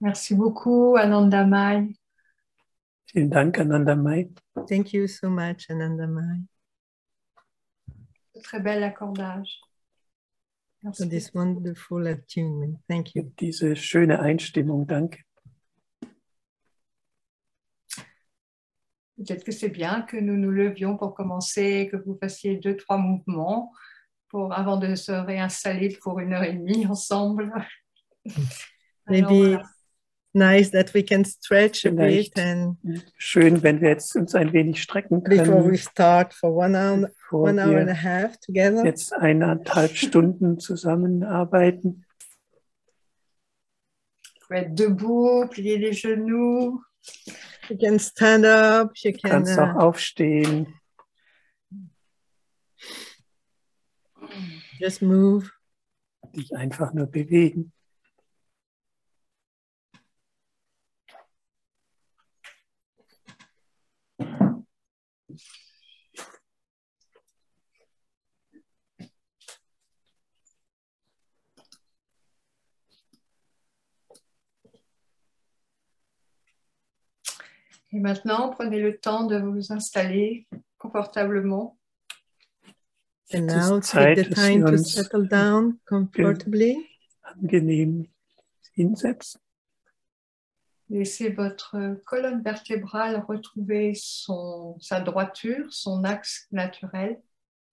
Merci beaucoup, Anandamai. Vielen Dank, Anandamai. Thank you so much, Anandamai, Très bel accordage. for Merci. this wonderful attunement. Thank you. Diese schöne Einstimmung, danke. Peut-être que c'est bien que nous nous levions pour commencer, que vous fassiez 2-3 mouvements avant de se réinstaller pour 1h30 ensemble. Maybe nice that we can stretch a bit and schön, wenn wir jetzt uns ein wenig strecken before we können, start for one hour bevor and a wir half together. jetzt 1,5 Stunden zusammenarbeiten. Vous pouvez être debout, plier les genoux. You can stand up, you Du can kannst auch aufstehen, just move. dich einfach nur bewegen. Et maintenant, prenez le temps de vous installer confortablement. And Es ist now Zeit, take the dass time wir to uns settle down comfortably. angenehm hinsetzen. Laissez votre colonne vertébrale retrouver sa droiture, son axe naturel.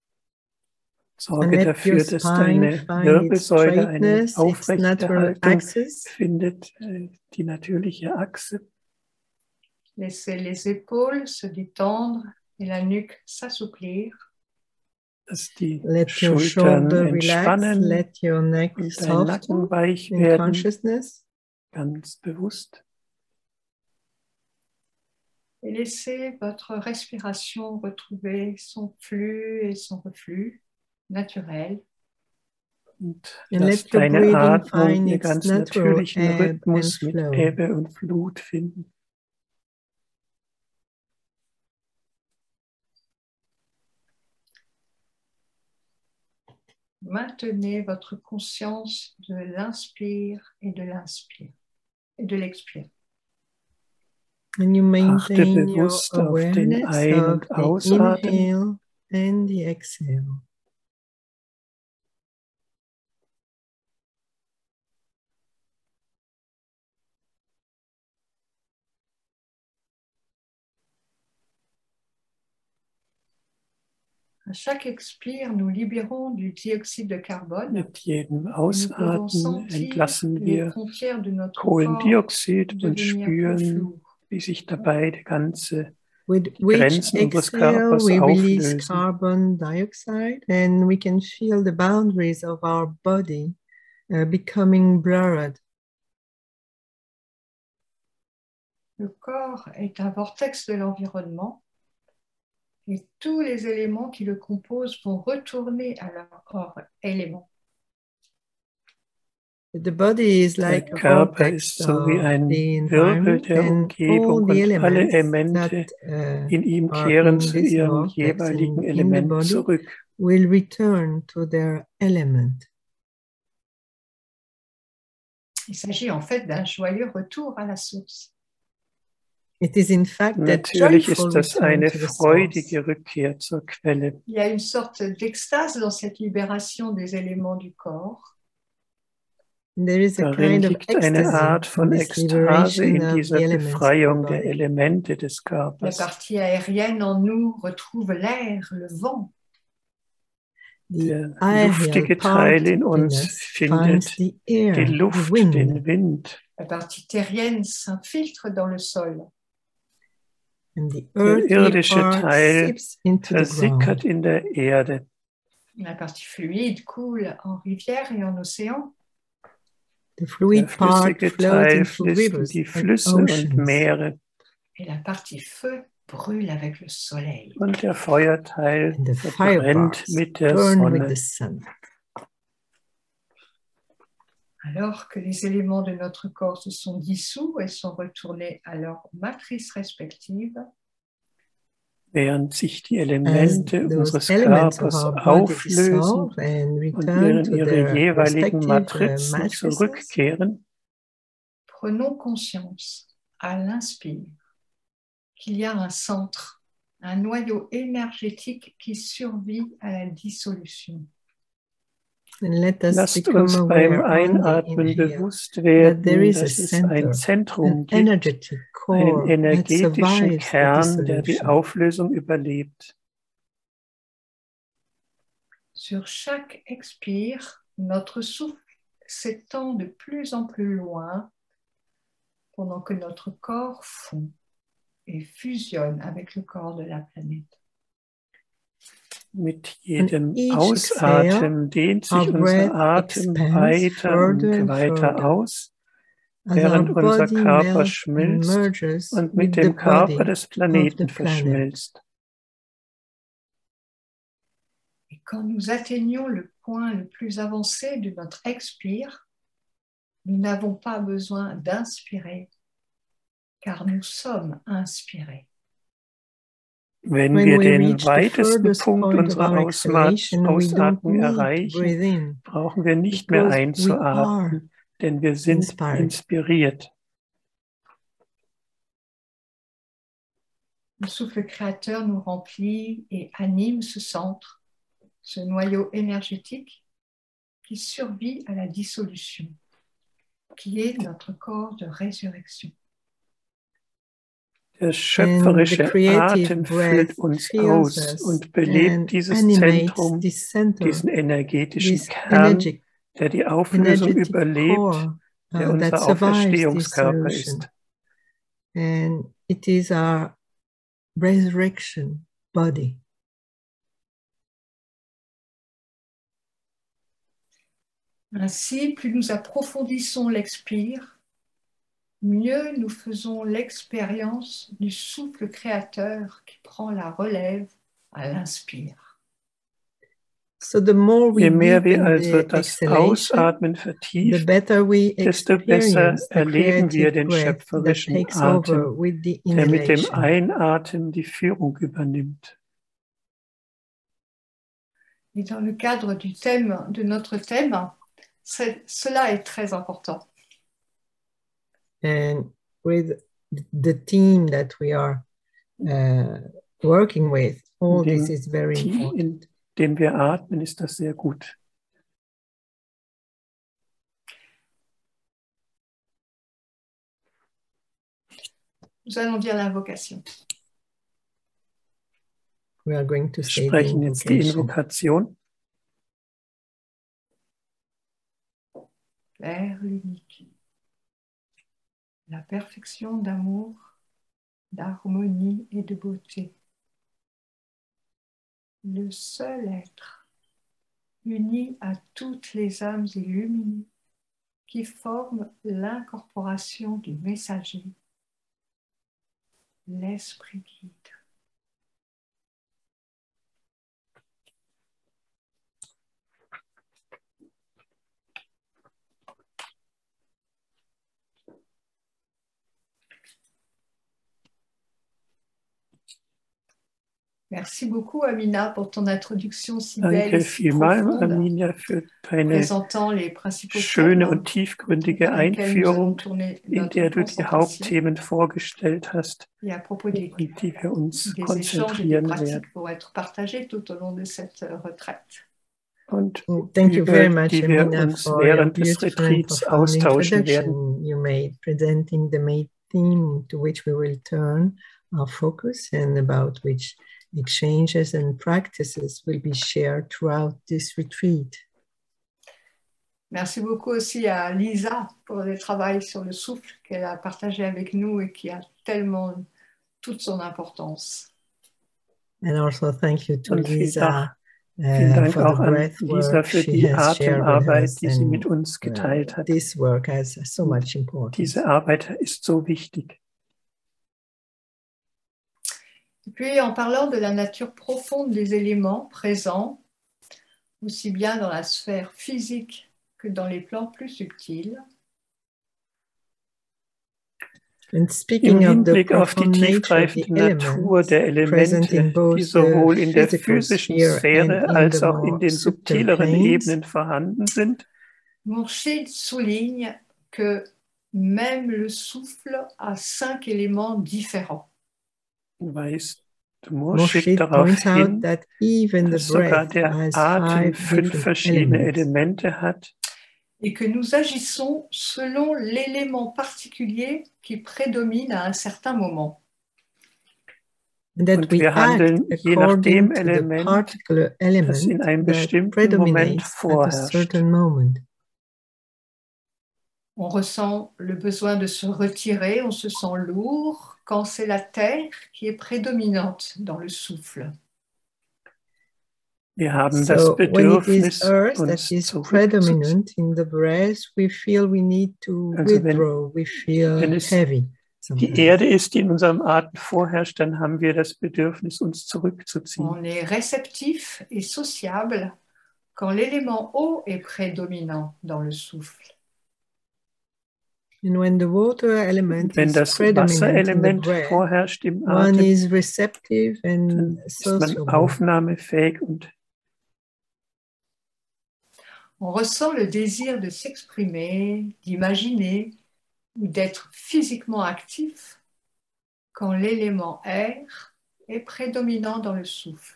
Sorge let dafür, your dass spine deine find Wirbelsäule eine its straightness, its aufrechte natural Haltung axis. findet, die natürliche Achse. Laissez les épaules se détendre et la nuque s'assouplir. Dass die Let your Schultern shoulder relax, entspannen let your neck und dein Nacken soften weich in werden, consciousness. ganz bewusst. Et laissez votre respiration retrouver son flux et son reflux naturel. Und And lass let your deine breathing Atmung find einen its ganz natural natürlichen ebb Rhythmus and mit flow. Ebbe und Flut finden. Maintenez votre conscience de l'inspire et de l'inspire et de l'expire. And you Achte maintain your bewusst auf den awareness Ein- of und the Ausatmen. inhale and the exhale. À chaque expire, nous libérons du dioxyde de carbone. Mit jedem Et nous pouvons Ausatmen sentir entlassen les wir frontières de notre corps Kohlendioxid und devenir plus spüren, floues. wie sich dabei die With die which Grenzen unseres exhale Körpers we release auflösen. carbon dioxide and we can feel the boundaries of our body becoming blurred. Le corps est un vortex de l'environnement et tous les éléments qui le composent vont retourner à leur élément. The body is Der like a Körper vortex ist so wie of ein the Wirbel environment der and all Umgebung the und alle elements Elemente that in ihm are kehren in zu this ihrem vortex jeweiligen in the Element body zurück. will return to their element. Il s'agit en fait d'un joyeux retour à la source. It is in fact a Natürlich joyful ist das return eine to the source. freudige Rückkehr zur Quelle. Il y a une sorte d'extase dans cette libération des éléments du corps. There is a Darin kind of liegt eine ecstasy Art in von this Ekstase liberation in of the dieser elements of the Befreiung der body. Elemente des La Körpers. partie aérienne en nous retrouve l'air, le vent. The Der aerial luftige part Teil in in uns us findet finds the air, die the Luft, wind. den Wind. La partie terrienne s'infiltre dans le sol. And the Der earthly irdische part Teil seeps into the versickert ground. in der Erde. La partie fluide coule en rivière et en océan. The Der fluid part flüssige flows Teil into fließt in rivers die and Flüsse und oceans. Meere. Et la partie feu brûle avec le soleil. Und der Feuerteil And the fire verbrennt parts mit der burn with the Sonne. sun. Alors que les éléments de notre corps se sont dissous et sont retournés à leur matrice respective, Während sich die As Elemente those unseres elements of Körpers our body auflösen dissolve and und return to ihre their jeweiligen respective Matrizen matrices, zurückkehren, Prenons conscience à l'inspire qu'il y a un centre, un noyau énergétique qui survit à la dissolution. And let us Lasst become uns beim aware on the Einatmen inhale bewusst that there werden, is a dass es ein center, Zentrum an gibt, energetic einen core that energetischen survives the Kern, der die dissolution. Auflösung überlebt. Sur chaque expire, notre souffle s'étend de plus en plus loin pendant que notre corps fond et fusionne avec le corps de la planète. Mit jedem each Ausatmen dehnt our sich breath unser Atem expands weiter further und and weiter further aus, as our während unser body Körper melts and schmilzt merges und with mit the dem Körper body des of the Planeten planet. verschmilzt. Et quand nous atteignons le point le plus avancé de notre expire, nous n'avons pas besoin d'inspirer, car nous sommes inspirés. Wenn When wir we den reach the weitesten furthest Punkt point of unserer our exhalation, we don't Ausatmung need to erreichen, breathe in brauchen wir nicht mehr because we are einzuatmen, denn wir sind inspired. inspiriert. Le souffle créateur nous remplit et anime ce centre, ce noyau énergétique qui survit à la dissolution, qui est notre corps de résurrection. Der schöpferische creative Atem breath füllt uns fills aus us und belebt and dieses animates Zentrum, this center, diesen energetischen this Kern, der die Auflösung energetic überlebt, core der that unser survives Auferstehungskörper dissolution. ist. And it is our resurrection body. Ainsi, plus nous approfondissons l'expire, mieux nous faisons l'expérience du souffle créateur qui prend la relève à l'inspire. So the more we Je mehr wir deepen also the das exhalation, Ausatmen the vertiefen, better we desto besser experience the erleben wir creative den breath that schöpferischen takes over Atem, with the der mit dem inhalation. Einatmen die Führung übernimmt. Et dans le cadre du thème, de notre thème, cela est très important. And with the team that we are working with, all this is very important. In dem wir atmen, ist das sehr gut. Nous allons dire l'invocation. We are going to Wir say the sprechen jetzt die invocation. Invokation. Père l'unique, la perfection d'amour, d'harmonie et de beauté. Le seul être, uni à toutes les âmes illuminées, qui forment l'incorporation du messager, l'esprit guide. Merci beaucoup, Amina, pour ton introduction si belle et Danke si vielmals, profonde, Arminia, für deine présentant les principaux schöne thèmes und tiefgründige dans lesquels nous allons Einführung, tourner in notre der du die concentration Hauptthemen vorgestellt hast et à propos des und die wir uns échanges et des konzentrieren werden. pratiques vont être partagés tout au long de cette retraite. Und Thank you über very much, die wir Amina, uns for your während des beautiful and Retreats profound austauschen werden. introduction you made, presenting the main theme to which we will turn our focus and about which exchanges and practices will be shared throughout this retreat. Merci beaucoup aussi à Lisa pour le travail sur le souffle qu'elle a partagé avec nous et qui a tellement toute son importance. And also thank you to Und Lisa vielen Dank for the auch an breath Lisa work für she die has shared with Atemarbeit, us. die sie And mit uns geteilt hat. this work has so much importance. Diese Arbeit ist so wichtig. Et puis, en parlant de la nature profonde des éléments présents, aussi bien dans la sphère physique que dans les plans plus subtils, And speaking Im of the Hinblick auf die profound nature of the tiefgreifende Natur elements, der present in Elemente, both die the sowohl in der physical physischen sphere and Sphäre in als the auch in more den subtle subtileren planes, Ebenen vorhanden sind, Moorshid souligne que même le souffle a 5 éléments différents. Weist Moshik Moshid darauf points out hin, that even the dass sogar breath der has Atem 5 5 different verschiedene elements. Elemente hat Et que nous agissons selon l'élément particulier qui prédomine à un certain moment. And that und we wir act handeln je nach according dem to the Element, particular das element in einem that bestimmten Moment predominates at a vorherrscht. certain moment. On ressent le besoin de se retirer, on se sent lourd quand c'est la terre qui est prédominante dans le souffle. Wir haben das So when it is Bedürfnis, earth that uns is zurückzuziehen. predominant in the breath, we feel we need to Also withdraw, we feel wenn es heavy die sometimes. Erde ist, die in unserem Atem vorherrscht, dann haben wir das Bedürfnis, uns zurückzuziehen. On est réceptif et sociable quand l'élément eau est prédominant dans le souffle. And when the water element Wenn is das predominant in the Wasserelement breath, vorherrscht im one Atem, is receptive and dann ist man sociable. aufnahmefähig und On ressent le désir de s'exprimer, d'imaginer ou d'être physiquement actif quand l'élément air est prédominant dans le souffle.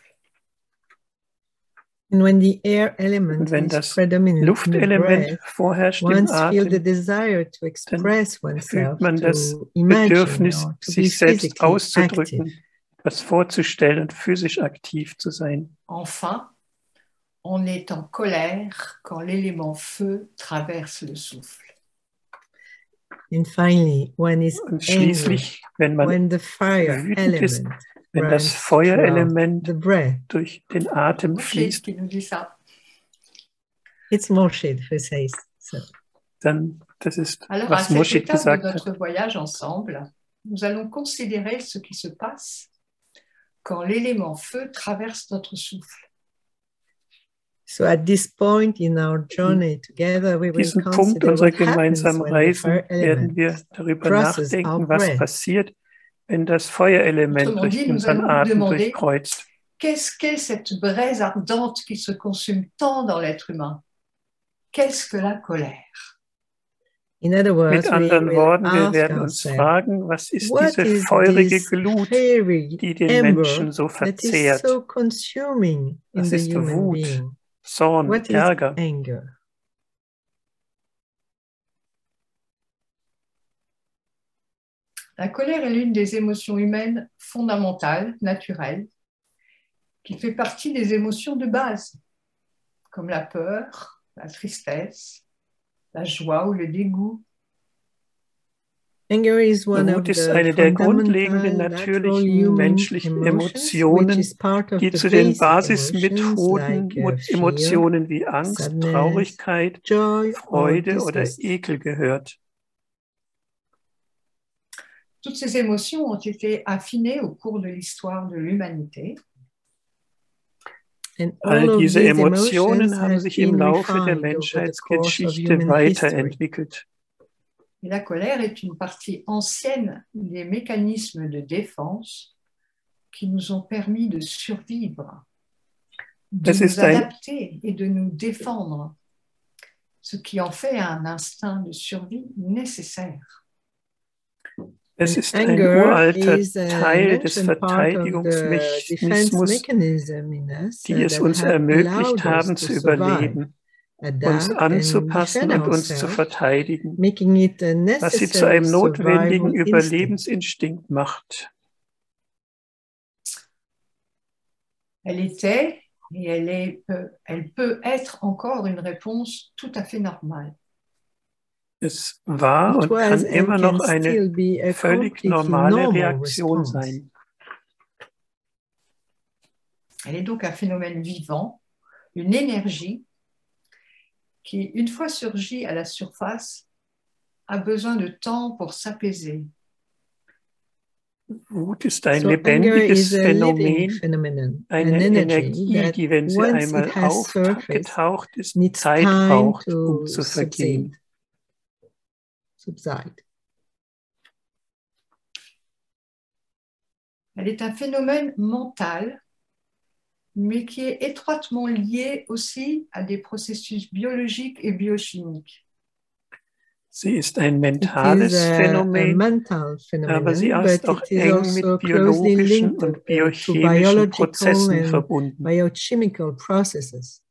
And when the air element wenn is das predominant in the Luftelement breath, vorherrscht im one feels the Atem, desire to express fühlt oneself, man das to imagine Bedürfnis, or to be sich selbst physically active. auszudrücken, etwas vorzustellen und physisch aktiv zu sein. Enfin, on est en colère quand l'élément feu traverse le souffle. And finally, one is Und angry schließlich, wenn man when the fire wütend ist, element wenn das runs Feuerelement throughout the breath. durch den Atem Moshid fließt, qui nous dit ça. It's Moshid who says so. dann, das ist, Alors, à was cette Moshid étape de gesagt notre hat. voyage ensemble, nous allons considérer ce qui se passe quand l'élément feu traverse notre souffle. So at this point in our journey together, we will Diesen Punkt consider unserer what happens gemeinsamen when the Reisen fire werden element wir darüber crosses our nachdenken, was breath. passiert, wenn das Feuerelement Autrement durch dit, nous unseren allons nous Atem demander durchkreuzt. qu'est-ce qu'est cette braise ardente qui se consume tant dans l'être humain? Qu'est-ce que la colère? In other words, Mit we anderen will Worten, wir ask werden uns ourselves, fragen, was ist what diese is feurige this Glut, fiery die den ember Menschen so that is verzehrt? so consuming in Was the ist human Wut, being? Zorn, What is Ärger? anger? La colère est l'une des émotions humaines fondamentales, naturelles, qui fait partie des émotions de base, comme la peur, la tristesse, la joie ou le dégoût. Anger is one of Wut ist the eine der fundamental grundlegenden natural natürlichen human menschlichen emotions, which Emotionen, is part of die the zu den basic emotions Basismethoden like fear, Emotionen wie Angst, sadness, Traurigkeit, joy or Freude oder disgust. Ekel gehört. Toutes ces émotions ont été affinées au cours de l'histoire de l'humanité. And all All of diese these Emotionen emotions haben have sich im been Laufe der refined over the course of Menschheitsgeschichte human history. weiterentwickelt. Et la colère est une partie ancienne des mécanismes de défense qui nous ont permis de survivre, de Es nous ist ein adapter et de nous défendre, ce qui en fait un instinct de survie nécessaire. Es And ist ein anger uralter is an Teil des ancient part of the defense Verteidigungsmechanismus, mechanism in us die es that uns have ermöglicht allowed us haben to zu survive, überleben, uns adapt anzupassen and defend und uns zu ourselves, verteidigen, making it a was sie zu necessary einem notwendigen survival instinct. Überlebensinstinkt macht. Elle était et elle peut être encore une réponse tout à fait normale. Es war It und was kann and immer can noch eine still be a völlig completely normale normal Reaktion response. sein. Elle est donc un phénomène vivant, une énergie qui, une fois surgie à la surface, a besoin de temps pour s'apaiser. Wut ist ein So anger lebendiges is a living Phänomen, phenomenon, an eine energy Energie, that die, wenn sie once einmal it has surfaced, aufgetaucht ist, needs Zeit time braucht, to zu vergehen. subside. Elle est un phénomène mental, mais qui est étroitement lié aussi à des processus biologiques et biochimiques. Sie ist ein It mentales is a Phänomen, mental aber sie phenomenon, ist but auch it is eng also mit closely biologischen linked und to biochemischen biological Prozessen and verbunden. biochemical processes.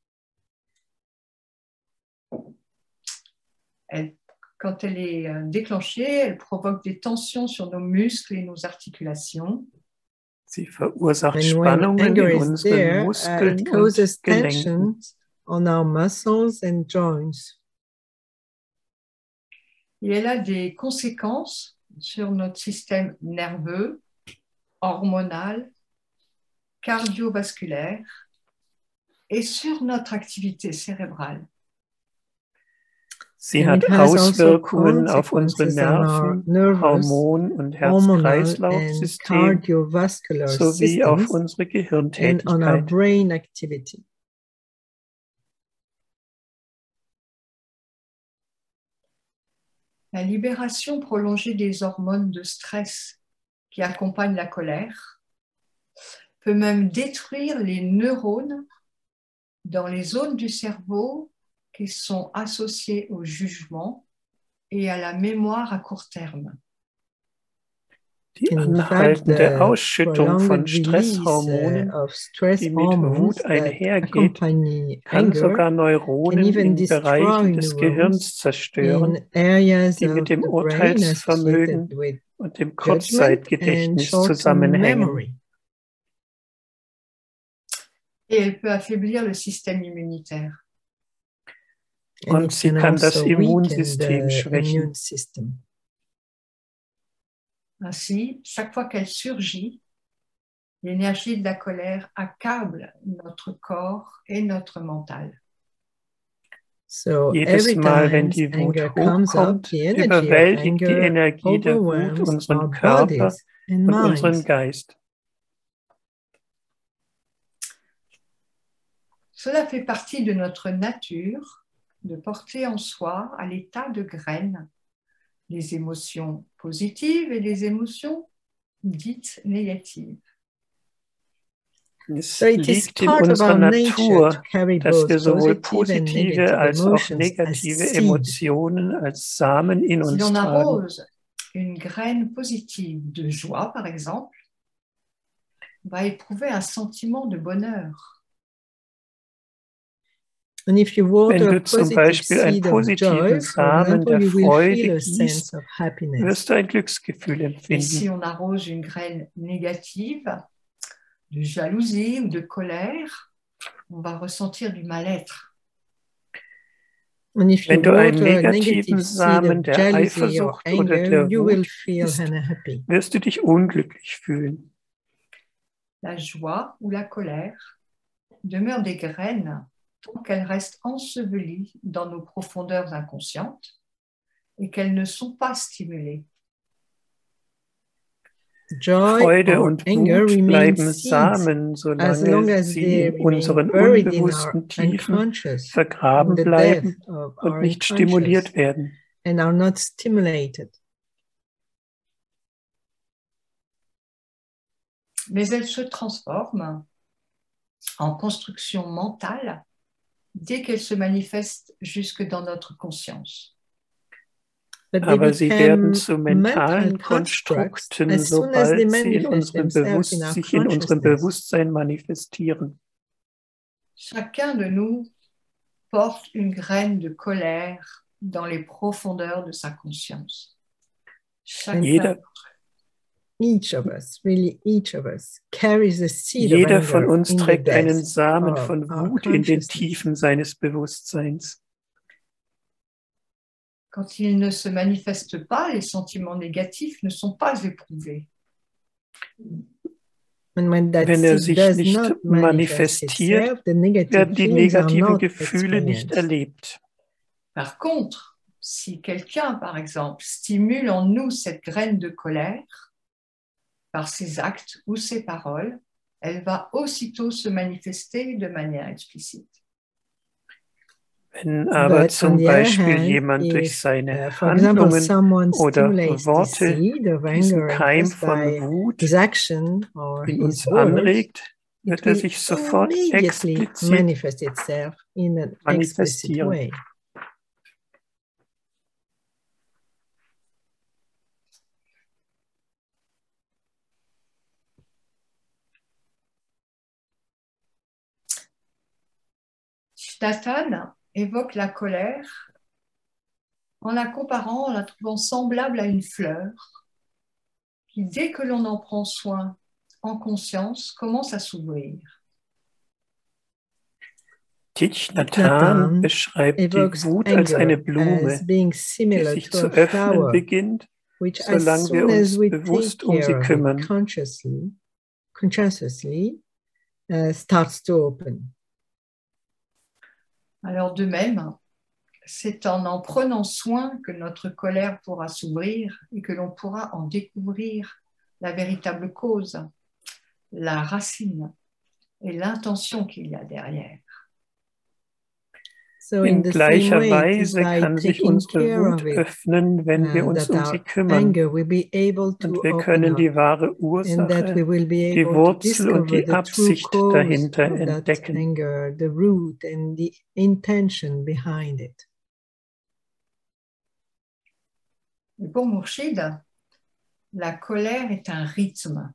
Quand elle est déclenchée, elle provoque des tensions sur nos muscles et nos articulations. Sie verursacht And when Spannungen anger in is unseren there, Muskeln it causes und Gelenken. tension on our muscles and joints. Et elle a des conséquences sur notre système nerveux, hormonal, cardiovasculaire et sur notre activité cérébrale. Sie And hat it has also Auswirkungen auf unsere consequences on our Nerven, nervous, Hormon- und hormonal, and Herz-Kreislauf-System cardiovascular sowie auf systems, unsere and on our Gehirntätigkeit. brain activity. La libération prolongée des hormones de stress qui accompagnent la colère peut même détruire les neurones dans les zones du cerveau qui sont associées au jugement et à la mémoire à court terme. Die In fact, anhaltende the Ausschüttung von prolonged release Stresshormonen, of stress die mit hormones Wut that einhergeht, accompany kann anger sogar can Neuronen even in Bereichen destroy des neurons Gehirns zerstören, in areas die of mit dem the brain Urteilsvermögen associated with und dem judgment and Kurzzeitgedächtnis short-term zusammenhängen. memory. Et elle peut affaiblir le système immunitaire. And Und it sie can kann das also weaken Immunsystem the schwächen. immune system. Ainsi, chaque fois qu'elle surgit, l'énergie de la colère accable notre corps et notre mental. So Jedes every Mal, wenn time die Wut anger comes up, hochkommt, the energy of überwältigt die anger Energie der Wut overwhelms unseren our Körper bodies and und unseren minds. Geist. Cela fait partie de notre nature de porter en soi, à l'état de graine, les émotions positives et les émotions dites négatives. Es So it is liegt in part of unserer our nature to Natur, carry dass both wir sowohl positive and positive negative als auch emotions as negative seed. Emotionen als Samen in Si uns l'on tragen. arrose une graine positive de joie, par exemple, on va éprouver un sentiment de bonheur. And if you Wenn water a du zum positive Beispiel einen seed of positiven joy, for Samen example, der you will feel Freude a gießt, sense of happiness. wirst du ein Glücksgefühl Et empfinden. si on arrose une graine négative, de jalousie ou de colère, on va ressentir du mal-être. And if you Wenn du einen water a negativen negative seed Samen of der jealousy or Eifersucht oder anger, der you will Wut feel gießt, unhappy. wirst du dich unglücklich fühlen. La joie ou la colère demeurent des graines tant qu'elles restent ensevelies dans nos profondeurs inconscientes et qu'elles ne sont pas stimulées. Joy Freude or und anger Wut remain bleiben seeds Samen, as long solange as sie they in remain unseren buried in our unbewussten Tiefen unconscious, in vergraben the bleiben depth of und our nicht unconscious, stimuliert werden. and are not stimulated. Mais elles se transforment en construction mentale dès qu'elles se manifestent jusque dans notre conscience. But they Aber sie werden become zu mental mentalen constructs Konstrukten, as soon as they sobald sie in manifest unserem themselves in our sich in unserem consciousness. Bewusstsein manifestieren. Chacun de nous porte une graine de colère dans les profondeurs de sa conscience. Chacun. Each of us, really each of us, carries a seed of Jeder von anger uns in the trägt einen depths Samen of von our Wut in den consciousness. Tiefen seines Bewusstseins. Quand il ne se manifeste pas, les sentiments négatifs ne sont pas éprouvés. And when that Wenn er seed sich does nicht not manifest manifestiert, itself, the negative werden die feelings are negativen not Gefühle nicht experienced. erlebt. Par contre, si quelqu'un, par exemple, stimule en nous cette graine de colère par ses actes ou ses paroles, elle va aussitôt se manifester de manière explicite. Wenn aber But zum on the other Beispiel hand, jemand durch if, seine for example, Handlungen someone oder stimulates the Worte seed of diesen anger in Keim us von by Wut his action or in his uns words, anregt, wird it er will sich sofort immediately explizit manifest itself in an explicit manifestieren. way. Nathan évoque la colère en la comparant, en la trouvant semblable à une fleur qui, dès que l'on en prend soin en conscience, commence à s'ouvrir. Thich Nhat Hanh Nathan beschreibt die evokes Wut als eine anger Blume, as being die similar sich to zu a öffnen flower, beginnt, which as solange wir soon as uns we bewusst take um sie care of it kümmern. consciously starts to open. Alors de même, c'est en prenant soin que notre colère pourra s'ouvrir et que l'on pourra en découvrir la véritable cause, la racine et l'intention qu'il y a derrière. So In in the gleicher same way, it is Weise by kann sich taking unsere care Wut of it öffnen, wenn wir uns that um sie our kümmern. anger will be able to Und wir open können up, die wahre and that we Ursache, will be die able to Wurzel und discover die the true Absicht cause dahinter of that entdecken. anger, the root and the intention behind it. Et pour Mourchid, la colère est un rythme.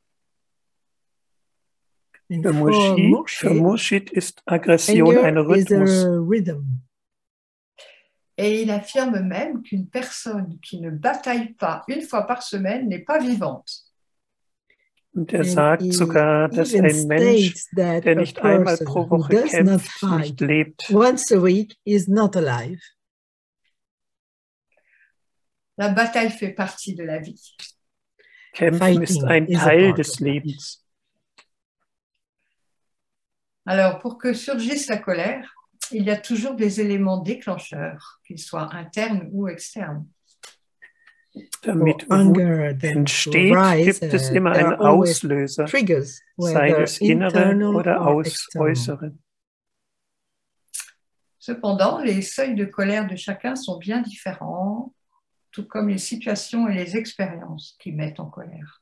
And Für for Murshid ist Aggression anger ein is Rhythmus. a rhythm. Et il affirme même qu'une personne qui ne bataille pas une fois par semaine n'est pas vivante. Und er And sagt he sogar, dass even ein Mensch, states that der a nicht einmal person pro who Woche does not kämpft, fight nicht lebt. once a week is not alive. La bataille fait partie de la vie. Kämpfen ist Fighting ein is a Teil part des of life. Lebens. Alors, pour que surgisse la colère, il y a toujours des éléments déclencheurs, qu'ils soient internes ou externes. Damit For anger Wut then to entsteht, arise, gibt es immer there einen are always Auslöser, triggers, sei whether es innere internal oder or external. äußere. Cependant, les seuils de colère de chacun sont bien différents, tout comme les situations et les expériences qui mettent en colère.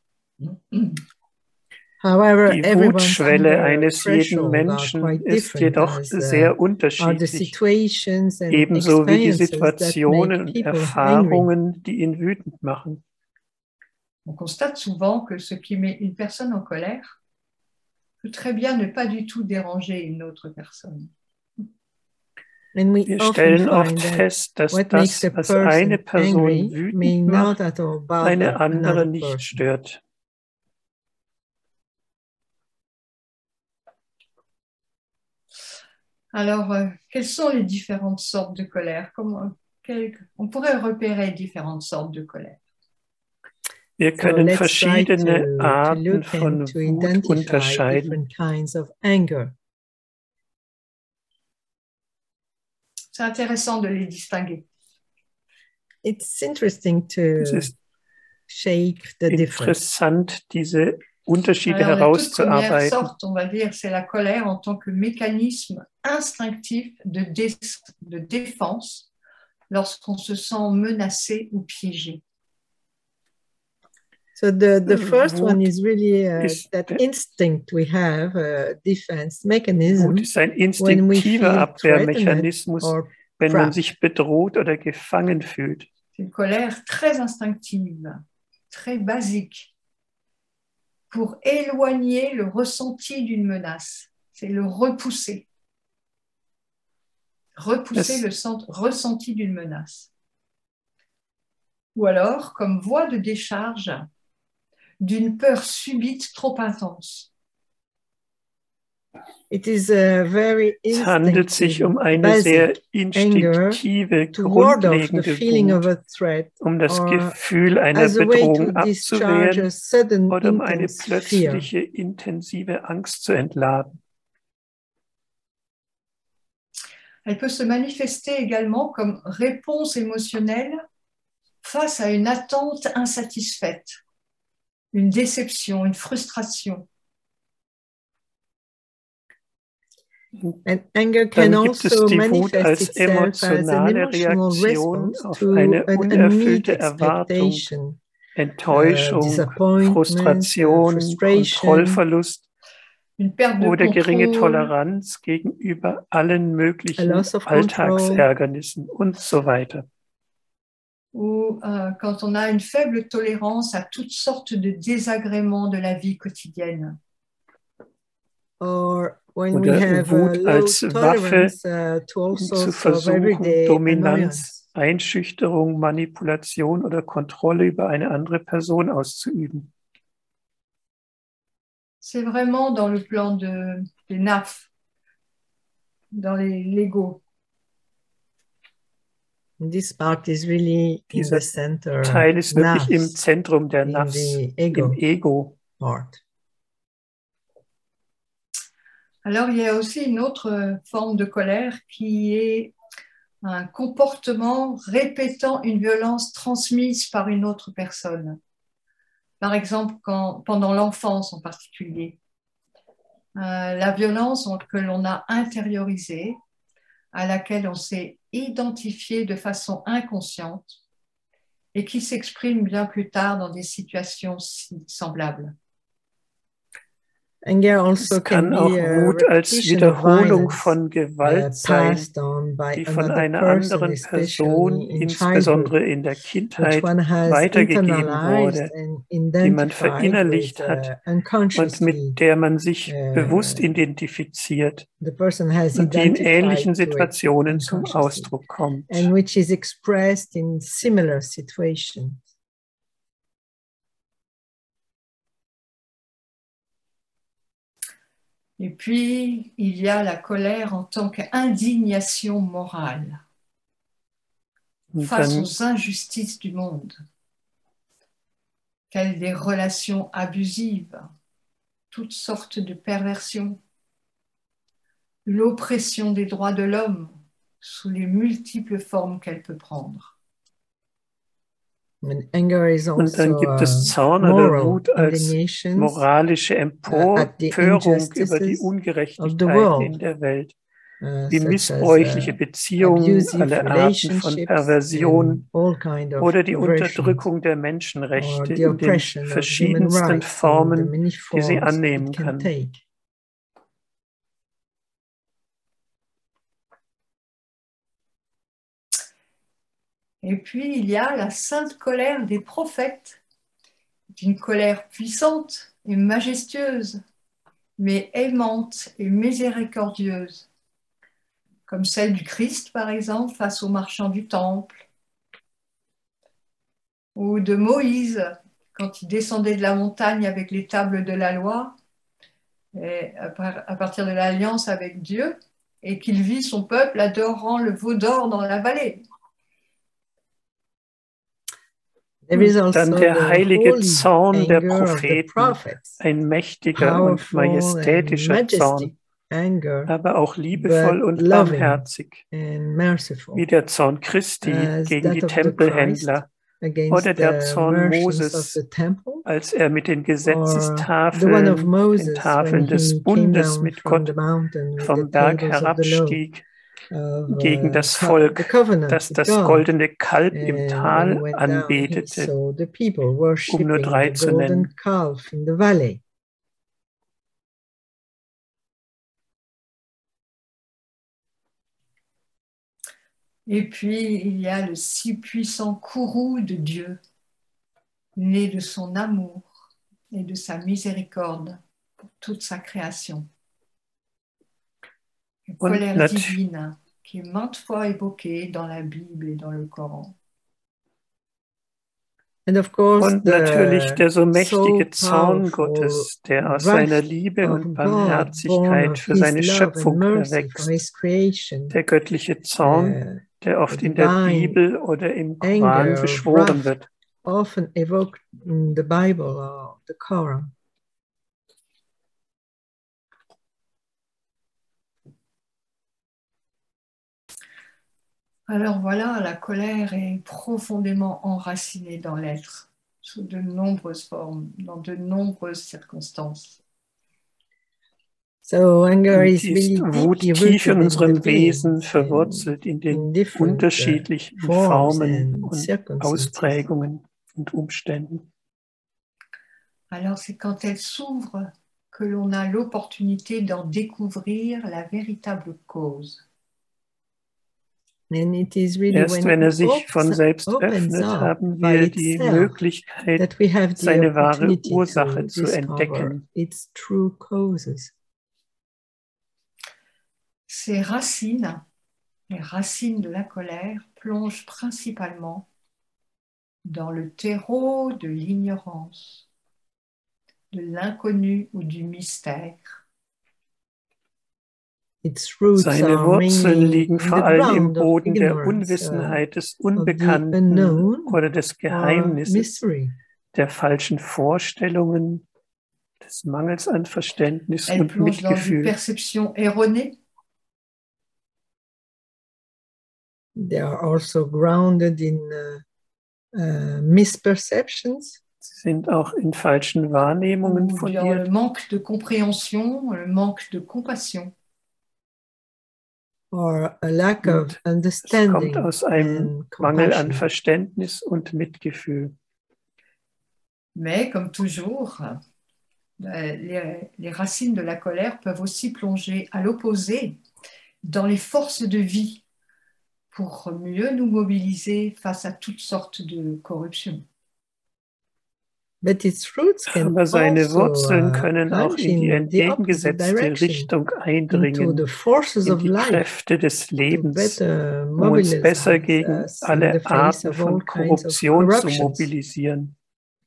However, Die everyone's Wutschwelle anger eines jeden threshold are Menschen quite ist different, jedoch as sehr are the unterschiedlich, situations and ebenso wie die experiences that Situationen make und people angry. Erfahrungen, die ihn wütend machen. On constate souvent que ce qui met une personne en colère peut très bien ne pas du tout déranger une autre personne. And we Wir often stellen oft find that fest, dass what makes das, a was eine person angry Person may wütend not macht, at all bother eine andere another nicht person. stört. Alors, quelles sont les différentes sortes de colère? On pourrait repérer différentes sortes de colère. Wir So können let's try verschiedene to Arten look von and to Wut identify unterscheiden. different kinds of anger. C'est intéressant de les distinguer. It's interesting Es to ist shape the difference. interessant, diese Unterschiede Alors, la toute première herauszuarbeiten. sorte, on va dire, c'est la colère en tant que mécanisme instinctif de défense lorsqu'on se sent menacé ou piégé. So the first Wut one is really ist- that instinct we have, a defense mechanism, Wut ist ein when we instinktiver feel Abwehrmechanismus, or wenn man trapped. sich bedroht oder gefangen fühlt. C'est une colère très instinctive, très basique, pour éloigner le ressenti d'une menace. C'est le repousser. Repousser le ressenti d'une menace. Ou alors, comme voie de décharge d'une peur subite trop intense. It is a very Es handelt sich instinctive, um eine basic sehr instinktive, to ward off the grundlegende feeling of Wut, a threat um das or Gefühl einer as a way to Bedrohung discharge abzuwehren a sudden oder um eine intense fear. plötzliche, intensive Angst zu entladen. Elle peut se manifester également comme réponse émotionnelle face à une attente insatisfaite, une déception, une frustration. And anger can Dann gibt es also die Wut manifest als itself as an emotionale emotional Reaktion response auf to eine an unmet unerfüllte Erwartung, expectation, Enttäuschung, disappointment, Frustration, frustration, Kontrollverlust Une perte de oder geringe contrôle, Toleranz gegenüber allen a möglichen loss of control, Alltagsärgernissen und so weiter. ou quand on a une faible tolérance à toutes sortes de désagréments de la vie quotidienne. or when we oder have Wut low als Waffe, tolerance to all um zu sorts of versuchen, everyday Dominanz, annoyance. Einschüchterung, Manipulation oder Kontrolle über eine andere Person auszuüben. C'est vraiment dans le plan des NAF, dans les Lego. This part is really in Dieser the center, Teil ist wirklich im NAFs, Zentrum der in Nafs, the im Ego. part. Alors, il y a aussi une autre forme de colère qui est un comportement répétant une violence transmise par une autre personne. Par exemple, pendant l'enfance en particulier. La violence que l'on a intériorisée, à laquelle on s'est identifié de façon inconsciente et qui s'exprime bien plus tard dans des situations semblables. Anger also Es kann can auch be a Wut als repetition of Wiederholung violence von Gewalt sein, passed on by die von another einer person, anderen Person, especially in childhood, insbesondere in der which Kindheit, one has weitergegeben internalized wurde, and die man identified verinnerlicht with hat und unconsciously. mit der man sich bewusst identifiziert The person has und die in identified ähnlichen to it Situationen zum unconsciously, Ausdruck kommt. and which is expressed in similar situations. Et puis, il y a la colère en tant qu'indignation morale face aux injustices du monde, telles des relations abusives, toutes sortes de perversions, l'oppression des droits de l'homme sous les multiples formes qu'elle peut prendre. Anger is also Und dann gibt es Zorn oder Wut als moralische Empörung über die Ungerechtigkeiten in der Welt, wie missbräuchliche Beziehungen, alle Arten von Perversion oder die Unterdrückung der Menschenrechte in den verschiedensten Formen, die sie annehmen kann. Et puis, il y a la sainte colère des prophètes, une colère puissante et majestueuse, mais aimante et miséricordieuse, comme celle du Christ, par exemple, face aux marchands du temple, ou de Moïse, quand il descendait de la montagne avec les tables de la loi, et à partir de l'alliance avec Dieu, et qu'il vit son peuple adorant le veau d'or dans la vallée. Dann der heilige Zorn der Propheten, ein mächtiger und majestätischer Zorn, aber auch liebevoll und barmherzig, wie der Zorn Christi gegen die Tempelhändler oder der Zorn Moses, als er mit den Gesetzestafeln, den Tafeln des Bundes mit Gott vom Berg herabstieg, gegen das Volk, das das goldene Kalb im Tal anbetete, um nur 3 zu nennen. Et puis, il y a le si puissant courroux de Dieu, né de son amour et de sa miséricorde pour toute sa création. Une colère divine qui est maintes fois évoquée dans la Bible et dans le Coran. Und natürlich der so mächtige Zorn Gottes, der aus seiner Liebe und Barmherzigkeit für seine Schöpfung erwächst. Der göttliche Zorn, der oft in der Bibel oder im Koran beschworen wird. Often evoked in the Bible or the Quran. Alors voilà, la colère est profondément enracinée dans l'être, sous de nombreuses formes, dans de nombreuses circonstances. So anger is really Wut tief in unserem Wesen verwurzelt in den unterschiedlichen Formen und Ausprägungen und Umständen. Alors c'est quand elle s'ouvre que l'on a l'opportunité d'en découvrir la véritable cause. Erst wenn er sich von selbst öffnet, haben wir die Möglichkeit, seine wahre Ursache zu entdecken. Ces racines, les racines de la colère, plongent principalement dans le terreau de l'ignorance, de l'inconnu ou du mystère. Seine Wurzeln liegen vor allem im Boden der Unwissenheit, des Unbekannten oder des Geheimnisses, der falschen Vorstellungen, des Mangels an Verständnis und Mitgefühl. Perception erronée. They are also grounded in misperceptions. Sie sind auch in falschen Wahrnehmungen fundiert. Le manque de compréhension, le manque de compassion. Or a lack of understanding. Es kommt aus einem Mangel an Verständnis und Mitgefühl. Mais comme toujours, les racines de la colère peuvent aussi plonger à l'opposé dans les forces de vie pour mieux nous mobiliser face à toutes sortes de corruptions. Aber seine Wurzeln können auch in die entgegengesetzte Richtung eindringen, in die Kräfte des Lebens, um uns besser gegen alle Arten von Korruption zu mobilisieren.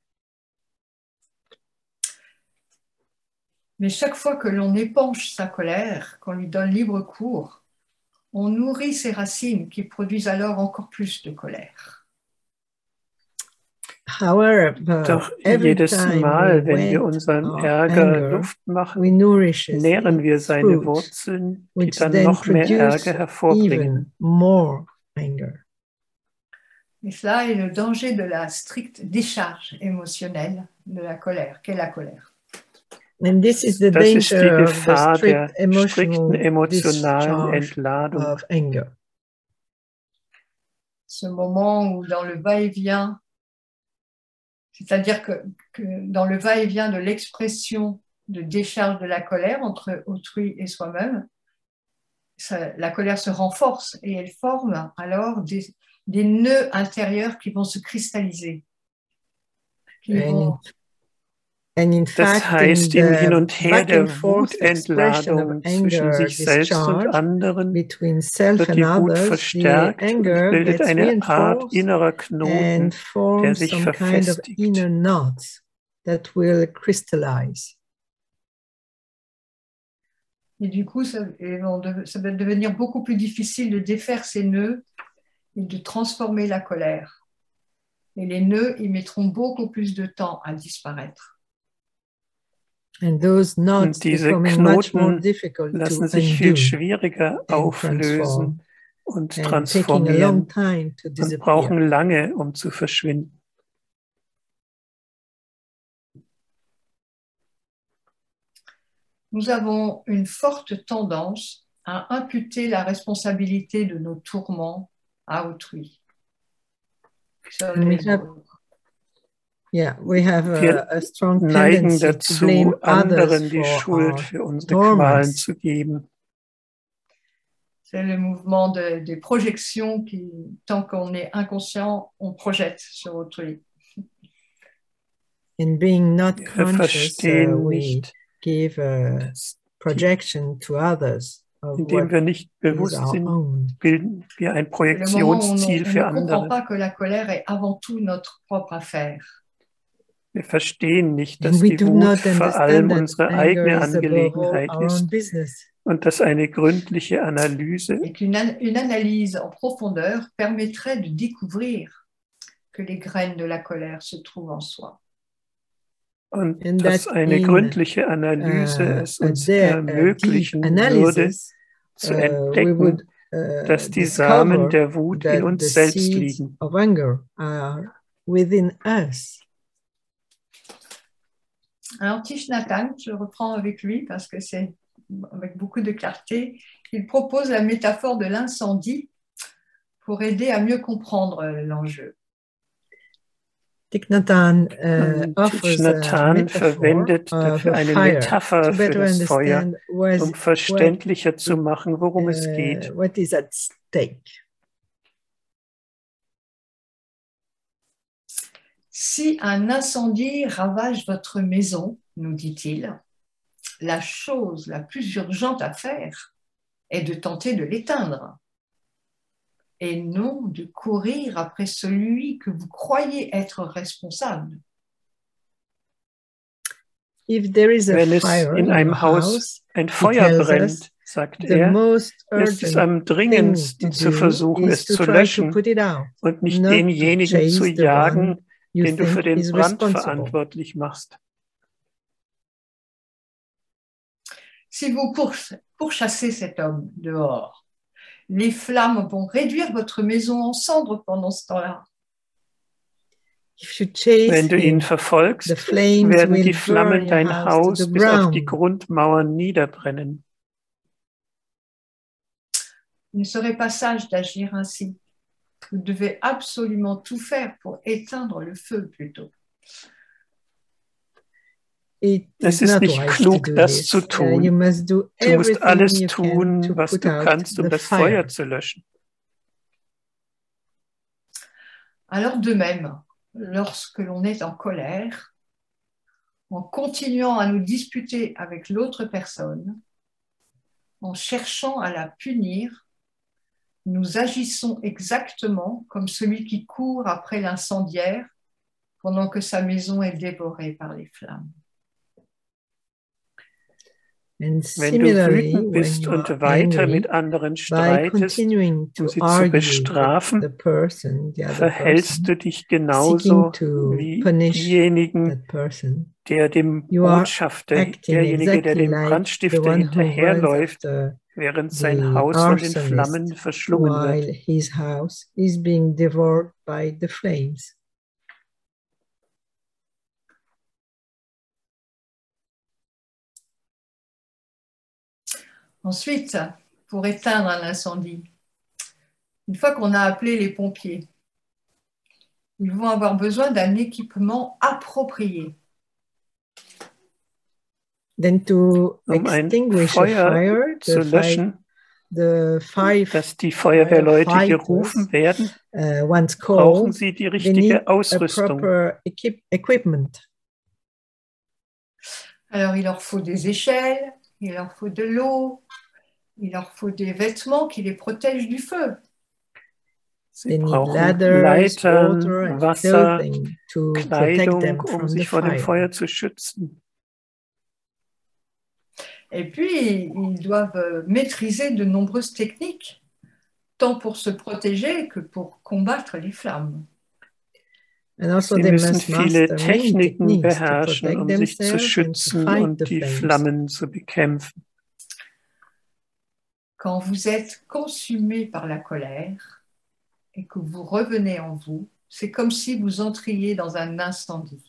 Mais chaque fois que l'on épanche sa colère, qu'on lui donne libre cours, on nourrit ses racines qui produisent alors encore plus de colère. Doch jedes Mal, wenn wir unseren Ärger Luft machen, nähren wir seine Wurzeln, die dann noch mehr Ärger hervorbringen. Et cela est le danger de la stricte décharge émotionnelle de la colère, qu'est la colère. And this is the danger of the strict emotional discharge of anger. Ce moment où dans le va-et-vient, c'est-à-dire que dans le va-et-vient de l'expression de décharge de la colère entre autrui et soi-même, la colère se renforce et elle forme alors des nœuds intérieurs qui vont se cristalliser. Das heißt, im Hin und Her der Wutentladung zwischen sich selbst und anderen wird die Wut verstärkt und bildet eine Art innerer Knoten, der sich verfestigt. Et du coup, ça va devenir beaucoup plus difficile de défaire ces nœuds et de transformer la colère. Et les nœuds, ils mettront beaucoup plus de temps à disparaître. And those knots becoming much more difficult lassen sich viel schwieriger auflösen und transformieren und brauchen lange, um zu verschwinden. Nous avons une forte tendance à imputer la responsabilité de nos tourments à autrui. We have a strong neigen tendency to blame dazu, anderen die Schuld für unsere Qualen zu geben. C'est le mouvement des projections qui, tant qu'on est inconscient, on projette sur autrui. In being not conscious, we give a projection to others. Indem wir nicht bewusst sind, bilden wir ein Projektionsziel für andere. On ne comprend pas que la colère est avant tout notre propre affaire. Wir verstehen nicht, dass die Wut vor allem unsere eigene Angelegenheit ist und dass eine gründliche Analyse une analyse en profondeur permettrait de découvrir que les graines de la colère se trouvent en soi. Und dass eine gründliche Analyse es uns ermöglichen würde, zu entdecken, dass die Samen der Wut in uns selbst liegen. Alors Thich Nhat Hanh, je reprends avec lui parce que c'est avec beaucoup de clarté, il propose la métaphore de l'incendie pour aider à mieux comprendre l'enjeu. Thich Nhat Hanh verwendet dafür eine Metapher für das Feuer, um verständlicher zu machen, worum es geht. What is at stake? Si un incendie ravage votre maison, nous dit-il, la chose la plus urgente à faire est de tenter de l'éteindre et non de courir après celui que vous croyez être responsable. Wenn es in einem Haus ein Feuer brennt, sagt er, ist es am dringendsten zu versuchen, es zu löschen und nicht denjenigen zu jagen, den du für den Brand verantwortlich machst. Si vous pourchassez cet homme dehors, les flammes vont réduire votre maison en cendres pendant ce temps-là. Wenn du ihn verfolgst, werden die Flammen dein Haus bis auf die Grundmauern niederbrennen. Il ne serait pas sage d'agir ainsi. Vous devez absolument tout faire pour éteindre le feu plutôt. Es ist nicht klug, das zu tun. Du musst alles tun, was du kannst, um das Feuer zu löschen. Alors de même, lorsque l'on est en colère, en continuant à nous disputer avec l'autre personne, en cherchant à la punir, nous agissons exactement comme celui qui court après l'incendiaire pendant que sa maison est dévorée par les flammes. Wenn du wütend bist und weiter mit anderen streitest, um sie zu bestrafen, verhältst du dich genauso wie diejenigen, der dem Botschafter, derjenige, der dem Brandstifter hinterherläuft, während sein Haus von den Flammen verschlungen wird. Ensuite, pour éteindre un incendie, une fois qu'on a appelé les pompiers, ils vont avoir besoin d'un équipement approprié. Then to extinguish a fire, zu löschen, dass die Feuerwehrleute gerufen werden, brauchen sie die richtige Ausrüstung. Alors, il leur faut des échelles, il leur faut de l'eau, il leur faut des vêtements qui les protègent du feu. Sie brauchen Leitern, Wasser, Kleidung, um sich vor dem Feuer zu schützen. Et puis, ils doivent maîtriser de nombreuses techniques, tant pour se protéger que pour combattre les flammes. Sie müssen viele Techniken beherrschen, um sich zu schützen und die Flammen zu bekämpfen. Quand vous êtes consumé par la colère et que vous revenez en vous, c'est comme si vous entriez dans un incendie.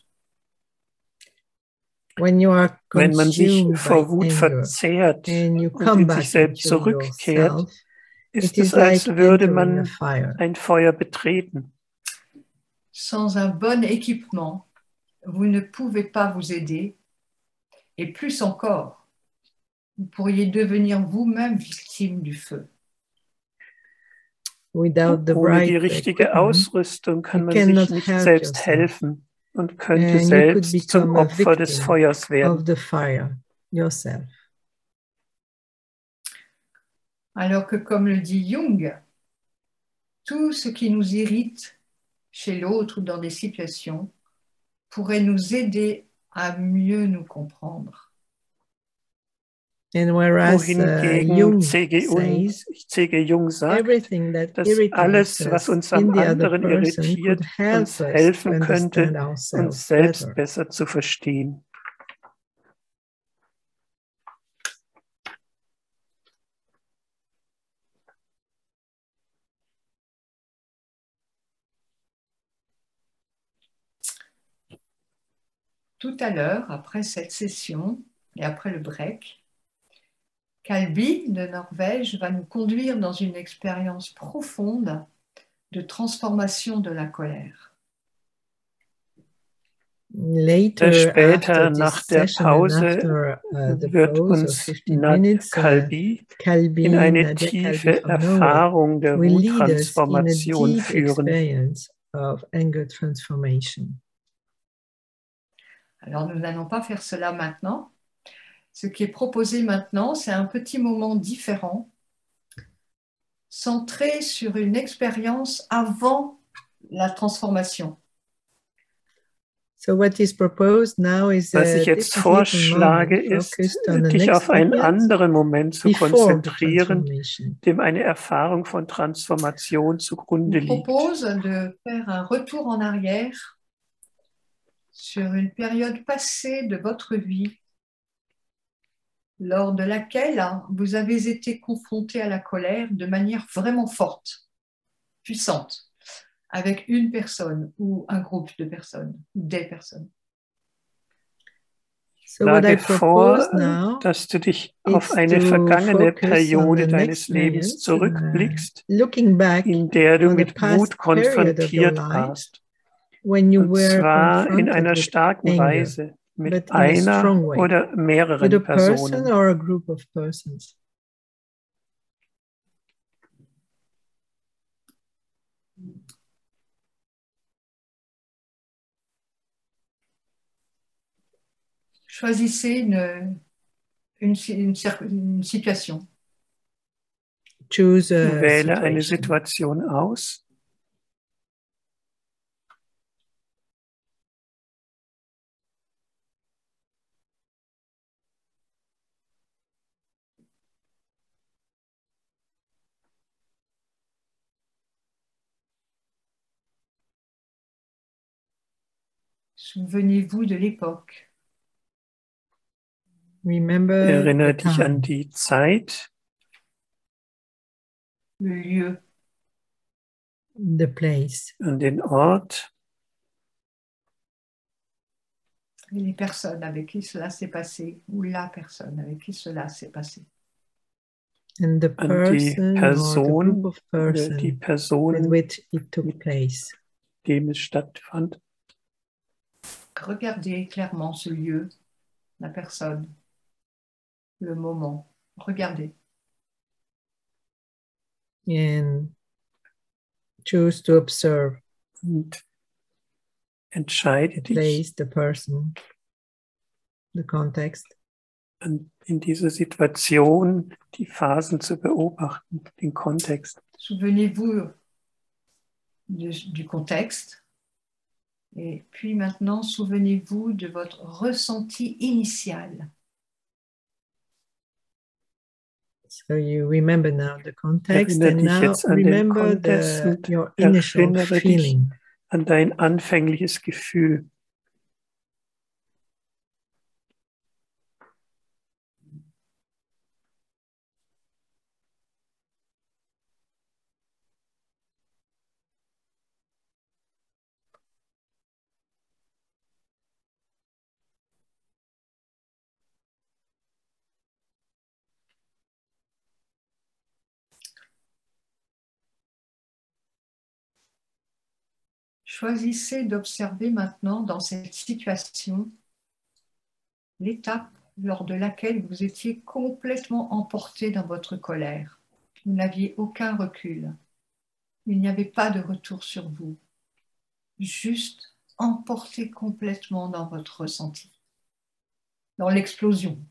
Wenn man sich vor Wut verzehrt und in sich selbst zurückkehrt, ist es, als würde man ein Feuer betreten. Sans un bon équipement, vous ne pouvez pas vous aider, et plus encore, vous pourriez devenir vous-même victime du feu. Ohne die richtige Ausrüstung kann man sich nicht selbst helfen und könnte selbst zum Opfer des Feuers werden. Alors que, comme le dit Jung, tout ce qui nous irrite chez l'autre ou dans des situations pourrait nous aider à mieux nous comprendre. Wohingegen C.G. Jung sagt, dass alles, was uns am anderen irritiert, uns helfen könnte, uns selbst besser zu verstehen. Tout à l'heure, après cette session et après le break, Kalby de Norvège va nous conduire dans une expérience profonde de transformation de la colère. Später nach der Pause wird uns Kalby in eine tiefe Erfahrung der Wuttransformation führen. Alors, nous n'allons pas faire cela maintenant. Ce qui est proposé maintenant, c'est un petit moment différent centré sur une expérience avant la transformation. So what is proposed now is Was ich jetzt vorschlage, ist, dich auf einen anderen Moment zu konzentrieren, dem eine Erfahrung von Transformation zugrunde liegt. Ich propose de faire un retour en arrière sur une période passée de votre vie, lors de laquelle vous avez été confronté à la colère de manière vraiment forte, puissante, avec une personne ou un groupe de personnes, ou des personnes. So schlage vor, dass du dich auf eine vergangene Periode deines Lebens zurückblickst, in der du mit Wut konfrontiert warst. Und zwar in einer starken Weise, mit einer oder mehreren Personen. Choisissez une situation. Wähle eine Situation aus. Souvenez-vous de l'époque. Erinnere dich an die Zeit, le lieu, the place, an den Ort, et les personnes avec qui cela s'est passé, ou la personne avec qui cela s'est passé. And the person or the group of die Person, with which it took place. Dem es stattfand. Regardez clairement ce lieu, la personne, le moment. Regardez. And choose to observe. Und entscheide dich. Place, the person, the context. Und in dieser Situation die Phasen zu beobachten, den Kontext. Souvenez-vous du contexte. Et puis maintenant, souvenez-vous de votre ressenti initial. So you remember now the context and now remember your initial feeling. An dein anfängliches Gefühl. Choisissez d'observer maintenant dans cette situation l'étape lors de laquelle vous étiez complètement emporté dans votre colère. Vous n'aviez aucun recul. Il n'y avait pas de retour sur vous. Juste emporté complètement dans votre ressenti, dans l'explosion.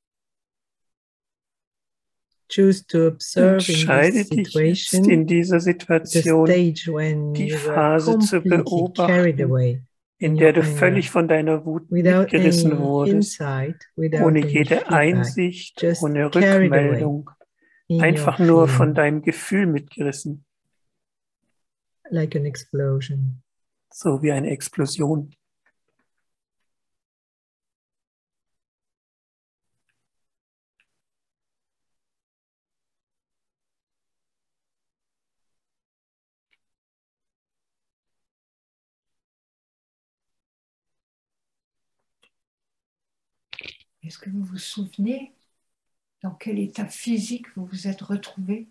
Choose to observe in dieser Situation die Phase zu beobachten, in der du völlig von deiner Wut mitgerissen wurdest, ohne jede Einsicht, ohne Rückmeldung, einfach nur von deinem Gefühl mitgerissen. Like an explosion. So wie eine Explosion. Est-ce que vous vous souvenez dans quel état physique vous vous êtes retrouvé?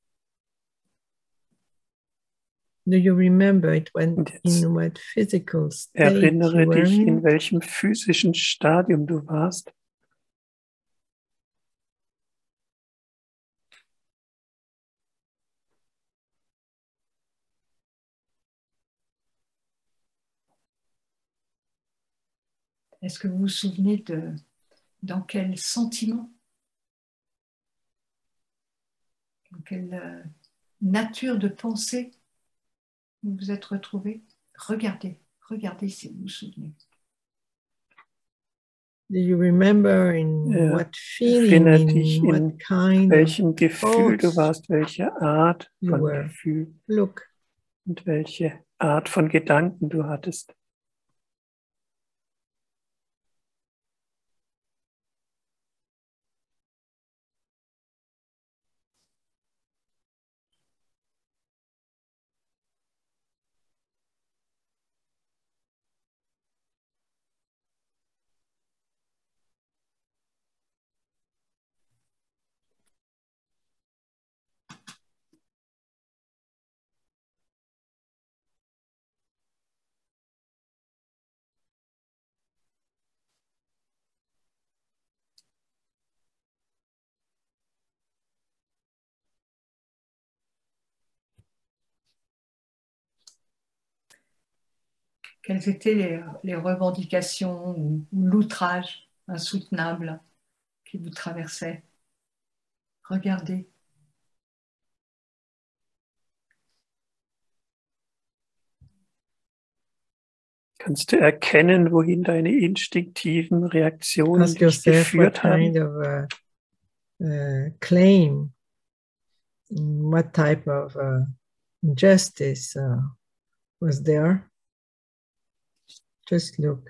Do you remember it when in what physical state Erinnere dich, in welchem physischen Stadium du warst. Est-ce que vous vous souvenez dans quel sentiment, dans quel nature de pensée vous vous êtes retrouvé? Regardez si vous vous souvenez. Do you remember in what feeling, in what kind welchem of Gefühl du warst, welche Art von Gefühl Look. Und welche Art von Gedanken du hattest. Quelles étaient les revendications ou l'outrage insoutenable qui vous traversait? Regardez. Kannst du erkennen, wohin deine instinktiven Reaktionen dich geführt haben? Kind of claim, what type of injustice was there? Just look.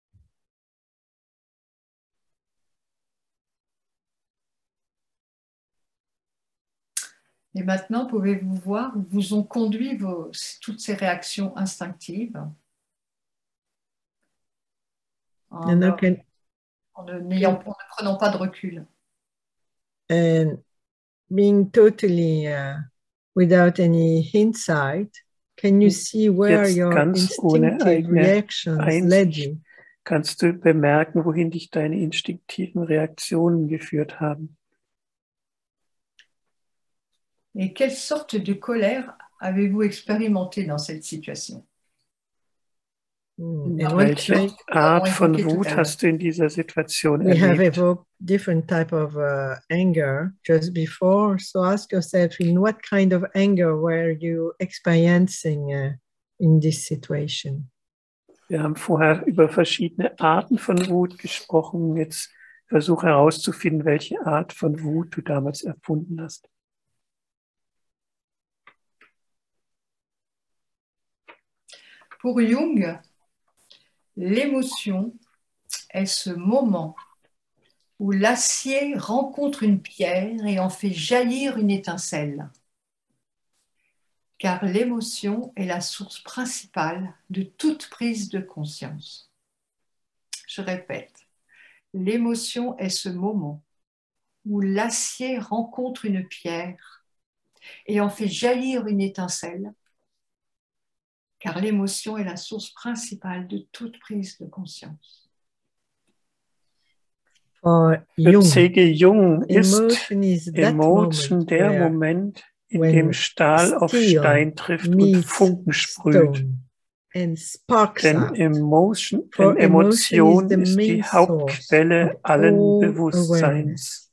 Et maintenant, pouvez-vous voir où vous ont conduit toutes ces réactions instinctives en ne prenant pas de recul. And being totally without any hindsight, can you see where your instinctive reactions led you? Kannst du bemerken, wohin dich deine instinktiven Reaktionen geführt haben? Et quelle sorte de colère avez-vous expérimenté dans cette situation? Welche Art von Wut hast du in dieser Situation erlebt? We have evoked different type of anger just before. So ask yourself, in what kind of anger were you experiencing in this situation? Wir haben vorher über verschiedene Arten von Wut gesprochen. Jetzt versuche herauszufinden, welche Art von Wut du damals erfunden hast. Pour Jung, l'émotion est ce moment où l'acier rencontre une pierre et en fait jaillir une étincelle. Car l'émotion est la source principale de toute prise de conscience. Je répète, l'émotion est ce moment où l'acier rencontre une pierre et en fait jaillir une étincelle. Car l'émotion est la source principale de toute prise de conscience. Für C.G. Jung ist Emotion der Moment, in dem Stahl auf Stein trifft und Funken sprüht. Denn Emotion ist die Hauptquelle allen Bewusstseins.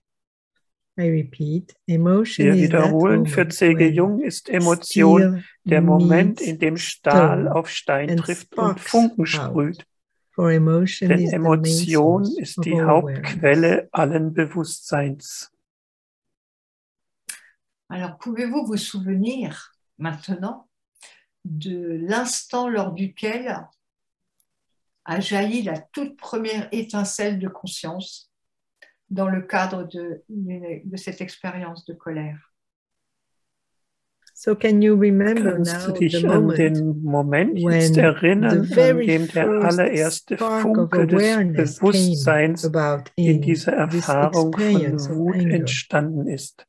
Wir wiederholen, für C.G. Jung ist Emotion der Moment, in dem Stahl auf Stein trifft und Funken sprüht. Denn Emotion ist die Hauptquelle allen Bewusstseins. Alors, pouvez-vous vous souvenir maintenant de l'instant lors duquel a jailli la toute première étincelle de conscience dans le cadre de cette expérience de colère? So can you remember Kannst now du dich the an den Moment jetzt erinnern, an dem der allererste Funke des Bewusstseins in dieser Erfahrung von Wut entstanden ist?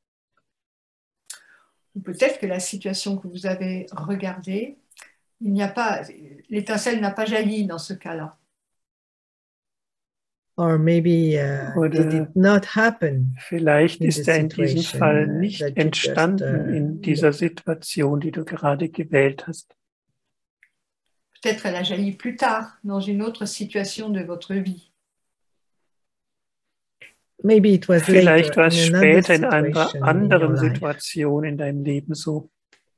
Ou peut-être que la situation que vous avez regardée, l'étincelle n'a pas jailli dans ce cas-là. Or maybe it did not happen. Vielleicht ist er in diesem Fall nicht entstanden in dieser Situation, die du gerade gewählt hast. Peut-être elle a jailli plus tard, dans une autre situation de votre vie. maybe it was Vielleicht later war es in another später in einer situation anderen in your life. Situation in deinem Leben so.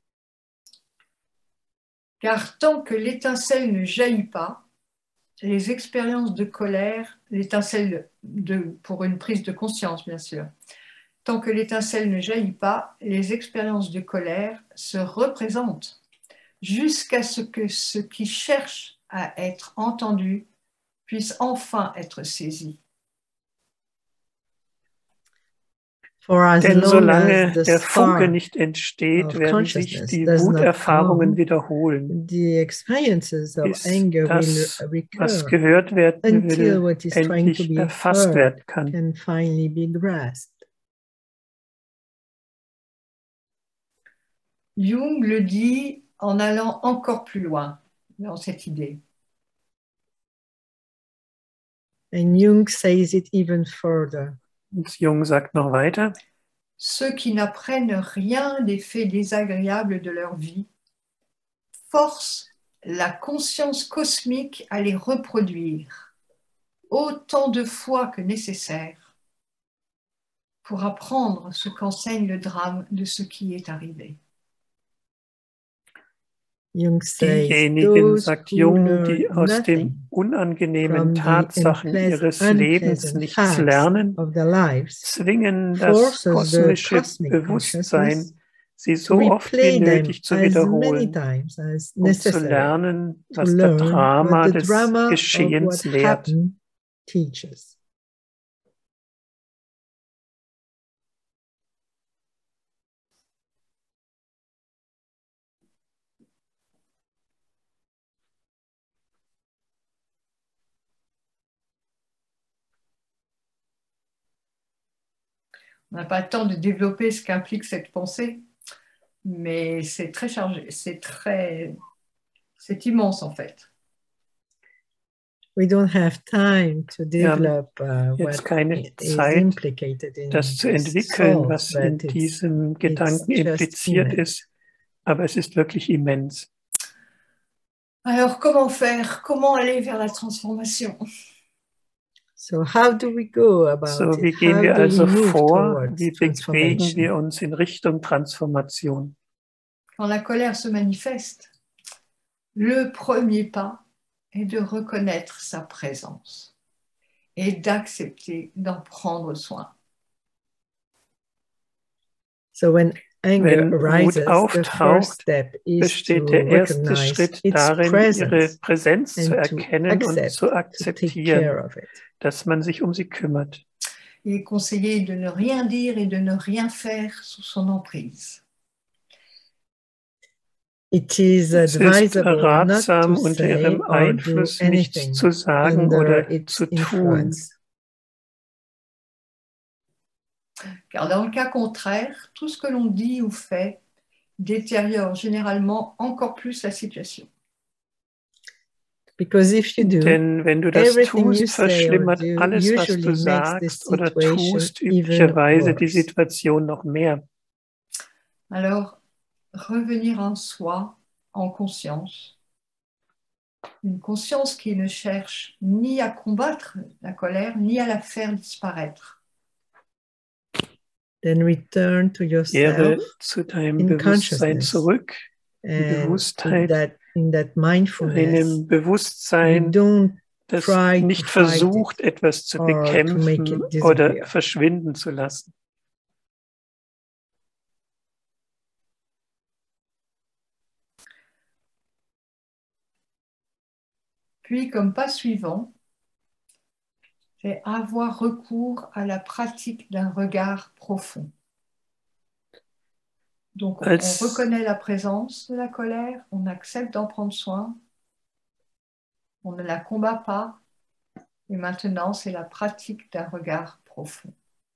Car tant que l'étincelle ne jaillit pas, les expériences de colère, pour une prise de conscience bien sûr, tant que l'étincelle ne jaillit pas, les expériences de colère se représentent jusqu'à ce que ce qui cherche à être entendu puisse enfin être saisi. Denn solange der Funke nicht entsteht, werden sich die Wuterfahrungen wiederholen, bis das, was gehört werden will, endlich erfasst werden kann. Jung le dit en allant encore plus loin dans cette idée. And Jung says it even further. Jung sagt noch weiter. Ceux qui n'apprennent rien des faits désagréables de leur vie forcent la conscience cosmique à les reproduire autant de fois que nécessaire pour apprendre ce qu'enseigne le drame de ce qui est arrivé. Diejenigen, sagt Jung, die aus den unangenehmen Tatsachen ihres Lebens nichts lernen, zwingen das kosmische Bewusstsein, sie so oft wie nötig zu wiederholen, um zu lernen, was das Drama des Geschehens lehrt. On n'a pas le temps de développer ce qu'implique cette pensée, mais c'est très chargé, c'est immense en fait. We don't have time to develop jetzt keine Zeit, das zu entwickeln, was in diesem Gedanken impliziert ist, aber es ist wirklich immens. Alors, comment faire? Comment aller vers la transformation? So how do we go about wie gehen wir also vor? Wie bewegen wir uns in Richtung Transformation? Quand la colère se manifeste, le premier pas est de reconnaître sa présence et d'accepter d'en prendre soin. So when anger Wut auftaucht, besteht der erste Schritt darin, ihre Präsenz zu erkennen und zu akzeptieren, dass man sich um sie kümmert. Il est conseillé de ne rien dire et de ne rien faire sous son emprise. Es ist ratsam, unter ihrem Einfluss nichts zu sagen oder zu tun. Car dans le cas contraire, tout ce que l'on dit ou fait détériore généralement encore plus la situation. Denn wenn du das tust, verschlimmert alles, was du sagst oder tust, üblicherweise die Situation noch mehr. Alors, revenir en soi, en conscience, une conscience qui ne cherche ni à combattre la colère, ni à la faire disparaître. Then return to yourself zu deinem Bewusstsein zurück, Bewusstheit, in that mindfulness, einem Bewusstsein, das nicht versucht, etwas zu bekämpfen oder verschwinden zu lassen. Puis, comme pas suivant, c'est avoir recours à la pratique d'un regard profond. Donc, on reconnaît la présence de la colère, on accepte d'en prendre soin, on ne la combat pas, et maintenant, c'est la pratique d'un regard profond.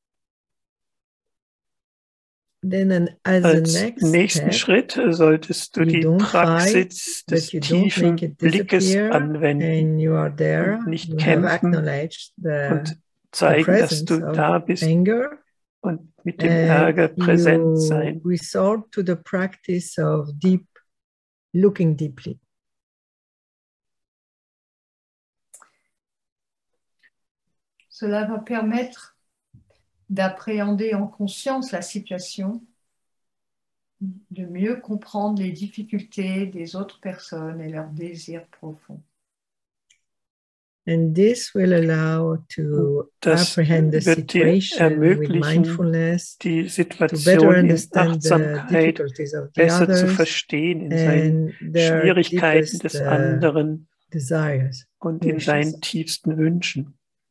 Als nächsten Schritt solltest du die Praxis des tiefen Blickes anwenden und nicht kämpfen und zeigen, dass du da bist und mit dem Ärger präsent sein. Resort to the practice of looking deeply. Cela va permettre d'appréhender en conscience la situation, de mieux comprendre les difficultés des autres personnes et leurs désirs profonds. And this will allow to apprehend the situation with mindfulness, die to better Situation in understand the Achtsamkeit difficulties of the besser zu others verstehen in and seinen their Schwierigkeiten deepest des anderen desires, und in seinen tiefsten Wünschen.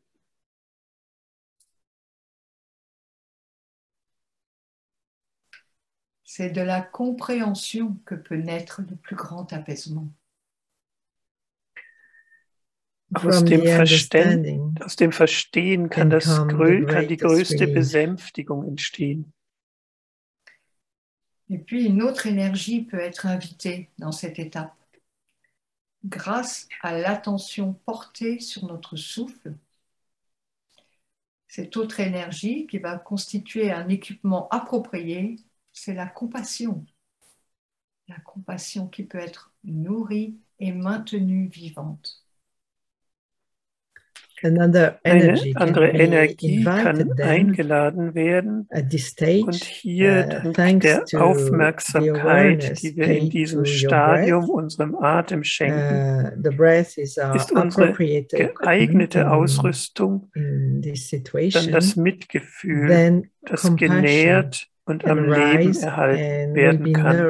C'est de la compréhension que peut naître le plus grand apaisement. Aus dem Verstehen kann die größte Besänftigung entstehen. Et puis une autre énergie peut être invitée dans cette étape. Grâce à l'attention portée sur notre souffle, cette autre énergie qui va constituer un équipement approprié, c'est la compassion. La compassion qui peut être nourrie et maintenue vivante. Eine andere Energie kann eingeladen werden und hier dank der Aufmerksamkeit, die wir in diesem Stadium unserem Atem schenken, ist unsere geeignete Ausrüstung dann das Mitgefühl, das genährt und am Leben erhalten werden kann.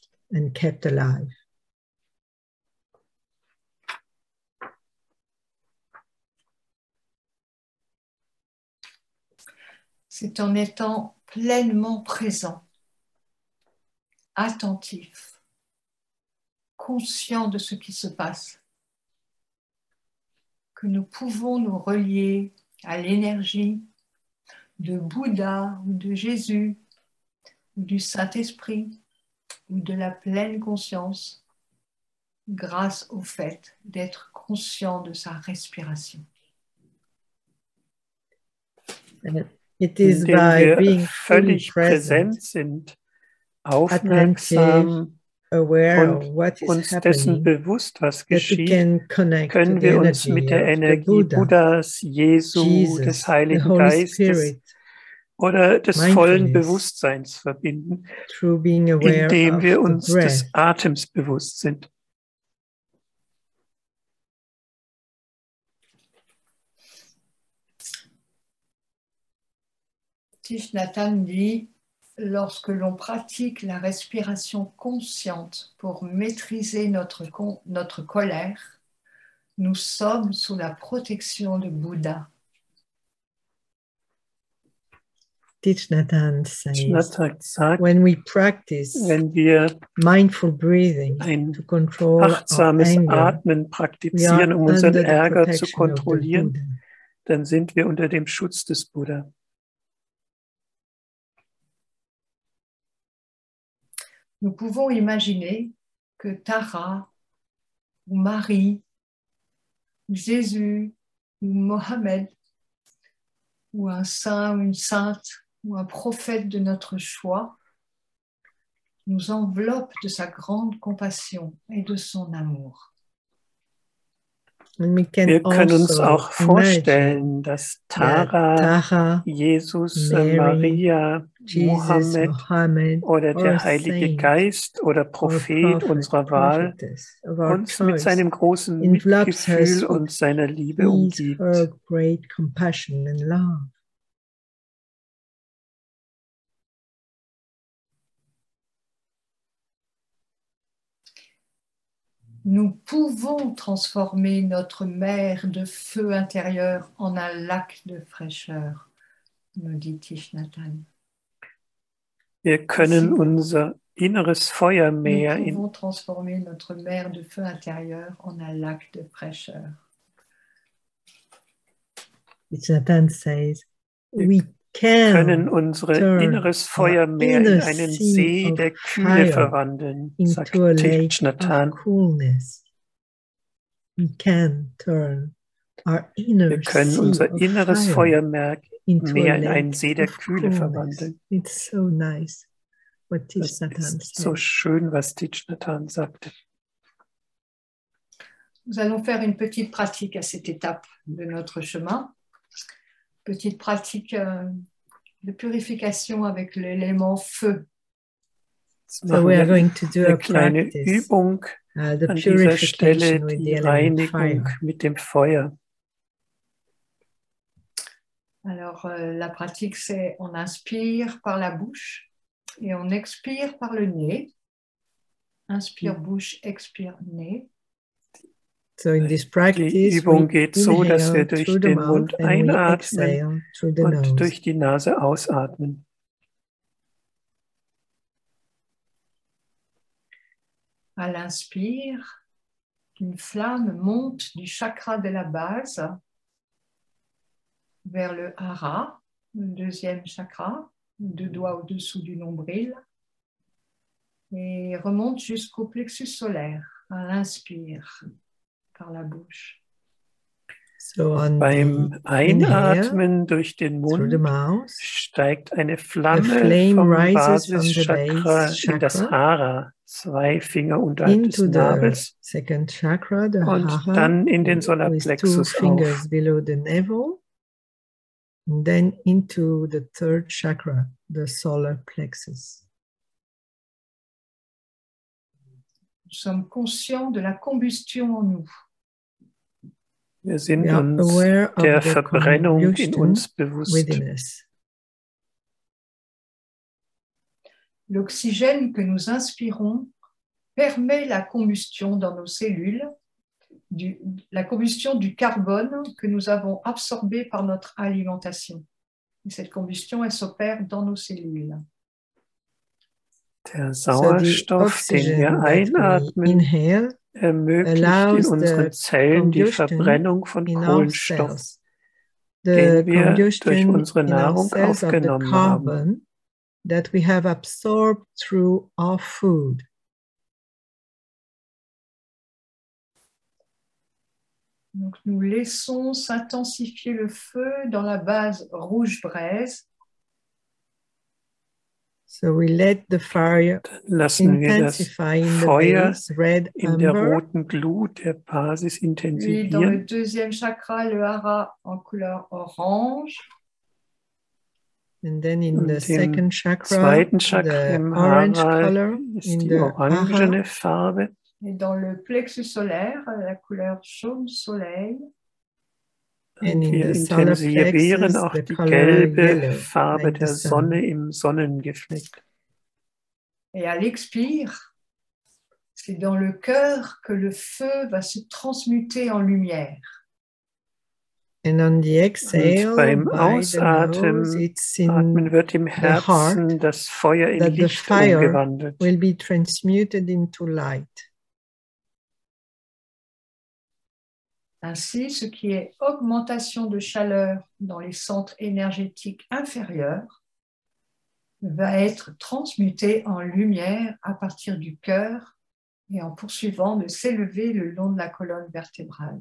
C'est en étant pleinement présent, attentif, conscient de ce qui se passe, que nous pouvons nous relier à l'énergie de Bouddha ou de Jésus ou du Saint-Esprit ou de la pleine conscience grâce au fait d'être conscient de sa respiration. It is by being völlig präsent sind, aufmerksam und uns dessen bewusst, was geschieht, können wir uns mit der Energie Buddhas, Jesu, des Heiligen Geistes oder des vollen Bewusstseins verbinden, indem wir uns des Atems bewusst sind. Thich Nhat Hanh dit, lorsque l'on pratique la respiration consciente pour maîtriser notre colère, nous sommes sous la protection de Bouddha. Thich Nhat Hanh says, when we practice mindful breathing to control achtsames our anger, Atmen praktizieren, unseren Ärger zu kontrollieren, dann sind wir unter dem Schutz des Buddha. Nous pouvons imaginer que Tara, ou Marie, ou Jésus, ou Mohammed, ou un saint ou une sainte, ou un prophète de notre choix, nous enveloppe de sa grande compassion et de son amour. Wir können uns auch vorstellen, dass Tara, Jesus, Maria, Mohammed oder der Heilige Geist oder Prophet unserer Wahl uns mit seinem großen Mitgefühl und seiner Liebe umgibt. Nous pouvons transformer notre mer de feu intérieur en un lac de fraîcheur, nous dit Thich Nhat Hanh. Wir können unser inneres Feuermeer Nous pouvons transformer notre mer de feu intérieur en un lac de fraîcheur. Thich Nhat Hanh says, we können unser inneres Feuermeer in einen See der Kühle verwandeln, sagt Thich Nhat Hanh. Wir können unser inneres Feuermeer in einen See der Kühle verwandeln. It's so nice what Thich Nhat Hanh said. So schön, was Thich Nhat Hanh sagte. Nous allons faire une petite pratique à cette étape de notre chemin. Petite pratique de purification avec l'élément feu. So we are going to do a kleine practice, Übung the an dieser Stelle, purification with die the element Reinigung fire. mit dem Feuer. Alors, la pratique, c'est on inspire par la bouche et on expire par le nez. Inspire bouche, expire nez. So in this practice, Die Übung geht so, dass wir inhale durch through the den mouth Mund and we einatmen exhale through the und nose. durch die Nase ausatmen. À l'inspire, une flamme monte du chakra de la base vers le hara, le deuxième chakra, 2 doigts au-dessous du nombril, et remonte jusqu'au plexus solaire à l'inspire par la bouche. So on Beim the Einatmen durch den through the Mund mouth, steigt eine a Flamme flame vom rises from the Basischakra base in das chakra Hara, 2 Finger unterhalb des into the Nabels second chakra, the und hara, dann in den with 2 Solarplexus fingers auf. below the navel, and then into the third chakra, the solar plexus. Nous sommes conscients de la combustion en nous. Wir sind We are uns aware of der the Verbrennung in combustion uns bewusst. within us. L'oxygène que nous inspirons permet la combustion dans nos cellules, la combustion du carbone que nous avons absorbé par notre alimentation. Et cette combustion, elle s'opère dans nos cellules. Der Sauerstoff, den wir einatmen, ermöglicht in unseren Zellen die Verbrennung von Kohlenstoff, den wir durch unsere Nahrung aufgenommen haben. That we have absorbed through our food. Donc, nous laissons s'intensifier le feu dans la base rouge braise. So we let the fire intensify in the base, red in der amber. roten Glut der Basis Puis intensivieren. dans le deuxième chakra, le hara en couleur orange. And then in the second chakra, zweiten Chakra the im orange Hara color ist in die the orangene hara. Farbe. Et dans le plexus solaire, la couleur jaune soleil. And in wir the solar intensivieren plexus, auch the die color gelbe yellow, Farbe like der the sun. Sonne im Sonnengeflecht. Et à l'expire, c'est dans le cœur que le feu va se transmuter en lumière. And on the exhale, beim by the nose, it's in wird im Herzen the heart das Feuer in that the Licht fire umgewandelt. will be transmuted into light. Ainsi, ce qui est augmentation de chaleur dans les centres énergétiques inférieurs va être transmuté en lumière à partir du cœur et en poursuivant de s'élever le long de la colonne vertébrale.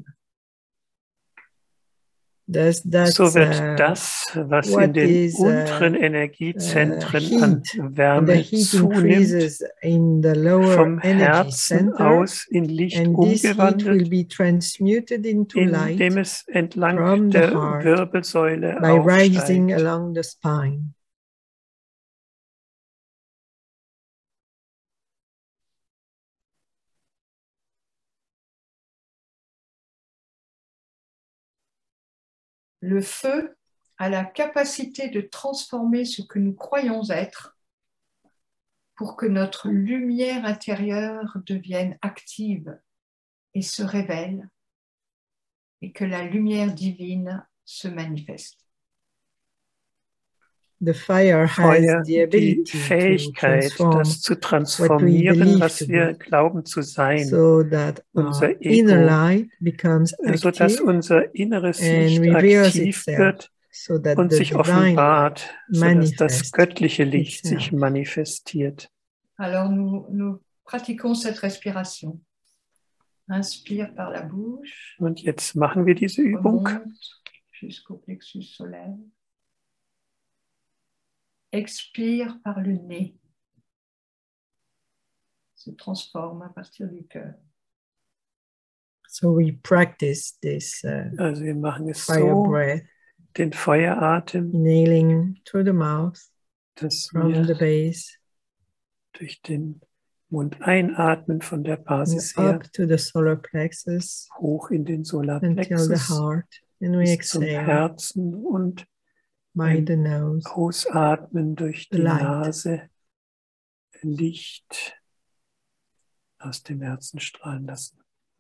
So wird das, was in den unteren Energiezentren an Wärme zunimmt, vom Herzen aus in Licht umgewandelt, indem es entlang der Wirbelsäule aufsteigt. Le feu a la capacité de transformer ce que nous croyons être pour que notre lumière intérieure devienne active et se révèle et que la lumière divine se manifeste. The fire has the ability die Fähigkeit, das zu transformieren, was wir glauben zu sein, so that unser inner Ego, light becomes sodass active unser inneres Licht aktiv wird so that und the sich offenbart, sodass das manifests göttliche Licht itself. sich manifestiert. Alors nous pratiquons cette respiration. Inspire par la bouche. Und jetzt machen wir diese Übung. Jusqu'au plexus solaire. Expire par le nez. Se transforme à partir du cœur. So we practice this Also wir machen es fire so, breath. den Feueratem, inhaling through the mouth, from the base, durch den Mund einatmen von der Basis her, up to the solar plexus, hoch in den Solarplexus, until the heart, and we bis zum exhale Herzen und by the nose, ausatmen durch die light. Nase, Licht aus dem Herzen strahlen lassen.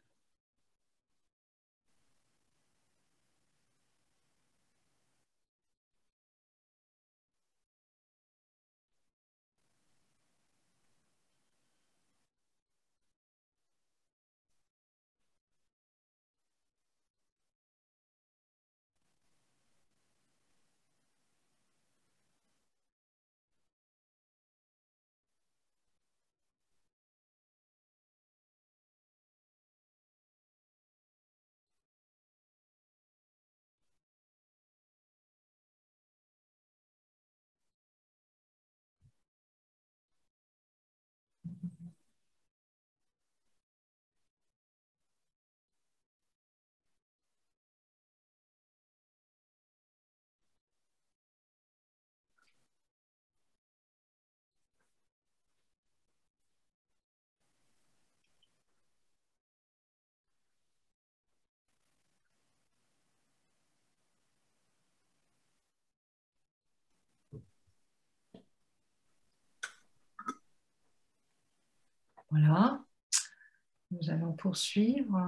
Voilà, nous allons poursuivre.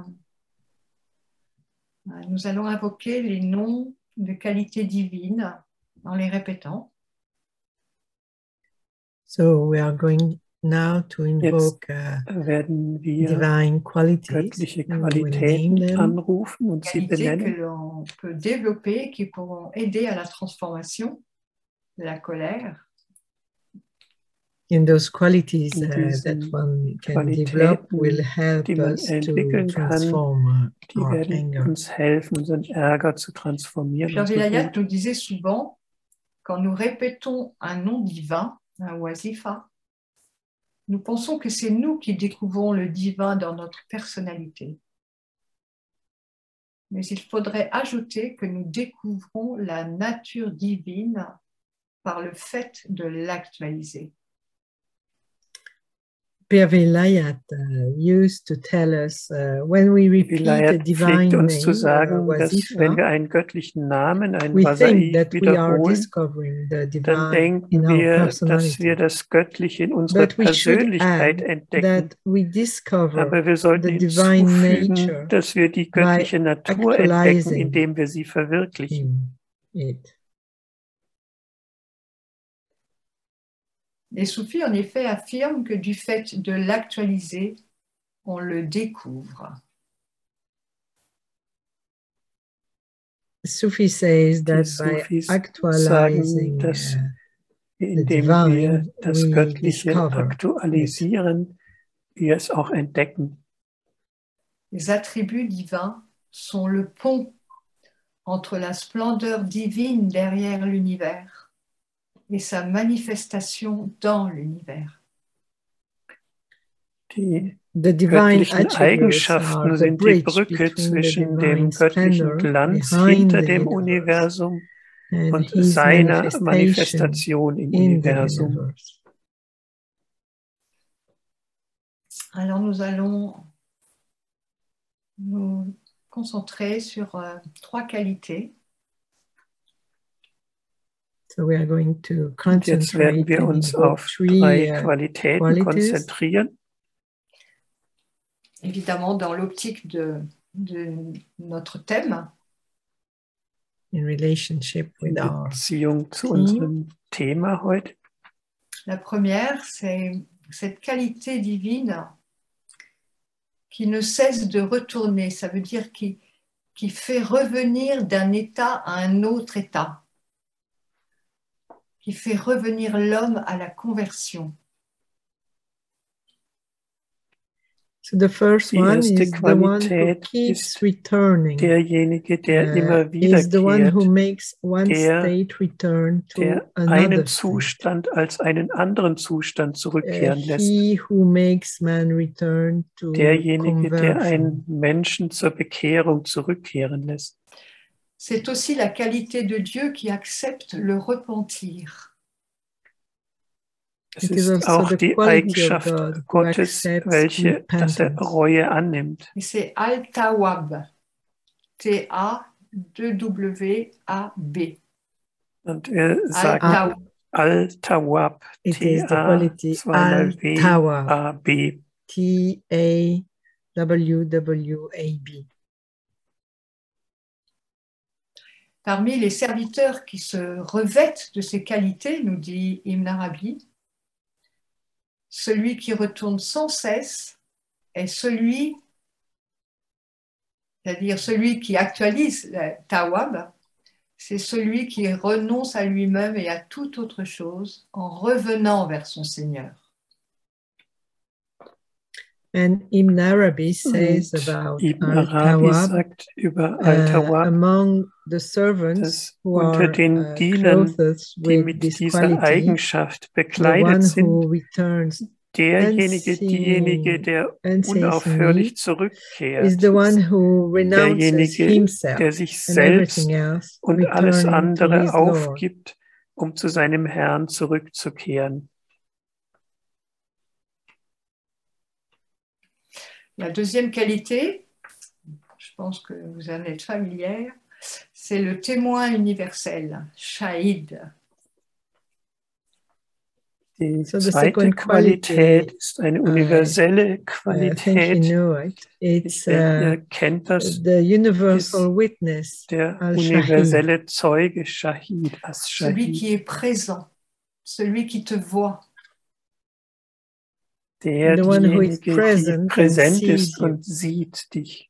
Nous allons invoquer les noms de qualité divine en les répétant. So we are going now to invoke divine qualities. Göttliche Qualitäten anrufen und sie benennen. Que l'on peut développer, qui pourront aider à la transformation de la colère. In those qualities that one can develop will help us to transform our anger. Uns helfen, unseren Ärger zu transformieren. Pierre Vilayat nous disait souvent, quand nous répétons un nom divin, un wazifa, nous pensons que c'est nous qui découvrons le divin dans notre personnalité. Mais il faudrait ajouter que nous découvrons la nature divine par le fait de l'actualiser. Pierre Vilayat used to tell us when we repeat a divine name, uns zu sagen, wazifa, wenn wir einen göttlichen Namen, einen we Wasai think that we are wiederholen, discovering the dann divine denken in our wir, personality. dass wir das Göttliche in unserer But we should Persönlichkeit add entdecken. that we discover Aber wir sollten the divine hinzufügen, nature dass wir die göttliche Natur entdecken, actualizing indem wir sie verwirklichen. it. Les soufis, en effet, affirment que du fait de l'actualiser, on le découvre. Sufi says that by actualizing indem wir das Göttliche aktualisieren, wir es auch entdecken. Les attributs divins sont le pont entre la splendeur divine derrière l'univers et sa manifestation dans l'univers. Die göttlichen Eigenschaften sind die Brücke zwischen dem göttlichen Glanz hinter dem Universum und seiner Manifestation im Universum. Alors nous allons nous concentrer sur 3 qualités. So we are going to Und jetzt werden wir uns auf 3 Qualitäten konzentrieren. Évidemment dans l'optique de notre thème. In relationship with our Beziehung zu unserem Thema heute. La première, c'est cette qualité divine qui ne cesse de retourner. Ça veut dire qui fait revenir d'un état à un autre état. Qui fait revenir l'homme à la conversion. So the first one is the one who keeps returning. Derjenige, der immer wiederkehrt, is the one who makes one state return to another einen Zustand als einen anderen Zustand zurückkehren lässt. He who makes man return to derjenige, conversion. Der einen Menschen zur Bekehrung zurückkehren lässt. C'est aussi la qualité de Dieu qui accepte le repentir. Es ist auch die Eigenschaft Gottes, welche, dass Reue annimmt. Et c'est Al-Tawwab, T-A-2-W-A-B. Und sagt Al-Tawwab, T-A-2-W-A-B. T-A-W-W-A-B. Parmi les serviteurs qui se revêtent de ces qualités, nous dit Ibn Arabi, celui qui retourne sans cesse est celui, c'est-à-dire celui qui actualise le Tawwab, c'est celui qui renonce à lui-même et à toute autre chose en revenant vers son Seigneur. And Ibn Arabi says about Al-Tawwab, among the servants who are clothed with this quality, the one who returns diejenige, der unaufhörlich zurückkehrt, is the one who renounces himself der sich selbst und alles andere aufgibt, um zu seinem Herrn zurückzukehren. La deuxième qualité, je pense que vous en êtes familière, c'est le témoin universel, Shahid. Die zweite Qualität ist eine universelle Qualität. Ihr kennt das. The universal witness, der universelle Zeuge, Shahid, As-Shahid. Celui qui est présent, celui qui te voit. Derjenige, die präsent ist und sieht dich.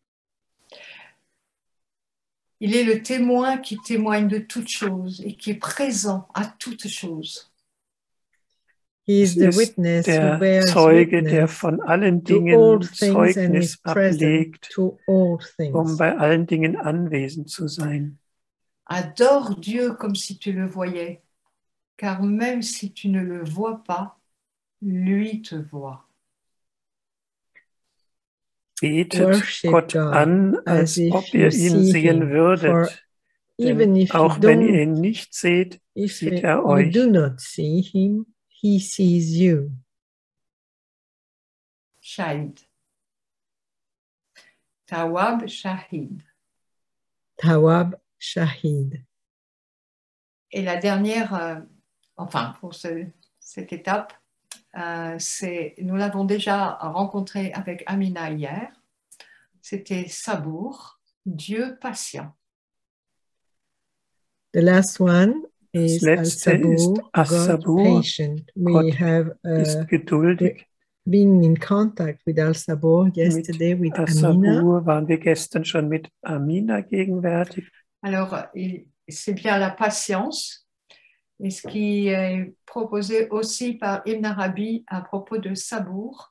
Il est le témoin qui témoigne de toutes choses et qui est présent à toutes choses. He is the witness der who bears Zeuge, witness der von allen Dingen Zeugnis ablegt, um bei allen Dingen anwesend zu sein. Adore Dieu comme si tu le voyais, car même si tu ne le vois pas, lui te voit. Betet Gott an, als ob ihr ihn sehen würdet. Denn auch wenn ihr ihn nicht seht, sieht er euch. Do not see him, he sees you. Shahid. Tawwab Shahid. Tawwab Shahid. Et la dernière, enfin pour cette étape, nous l'avons déjà rencontré avec Amina hier, c'était Sabour, Dieu patient. The last one is Al-Sabour, God patient. We have been in contact with Al-Sabour yesterday with Amina. Waren wir gestern schon mit Amina gegenwärtig. Alors, c'est bien la patience. Et ce qui est proposé aussi par Ibn Arabi à propos de Sabour,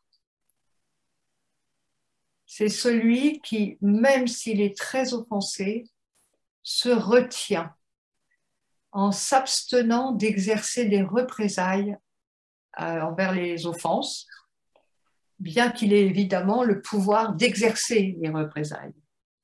c'est celui qui, même s'il est très offensé, se retient en s'abstenant d'exercer des représailles envers les offenses, bien qu'il ait évidemment le pouvoir d'exercer les représailles.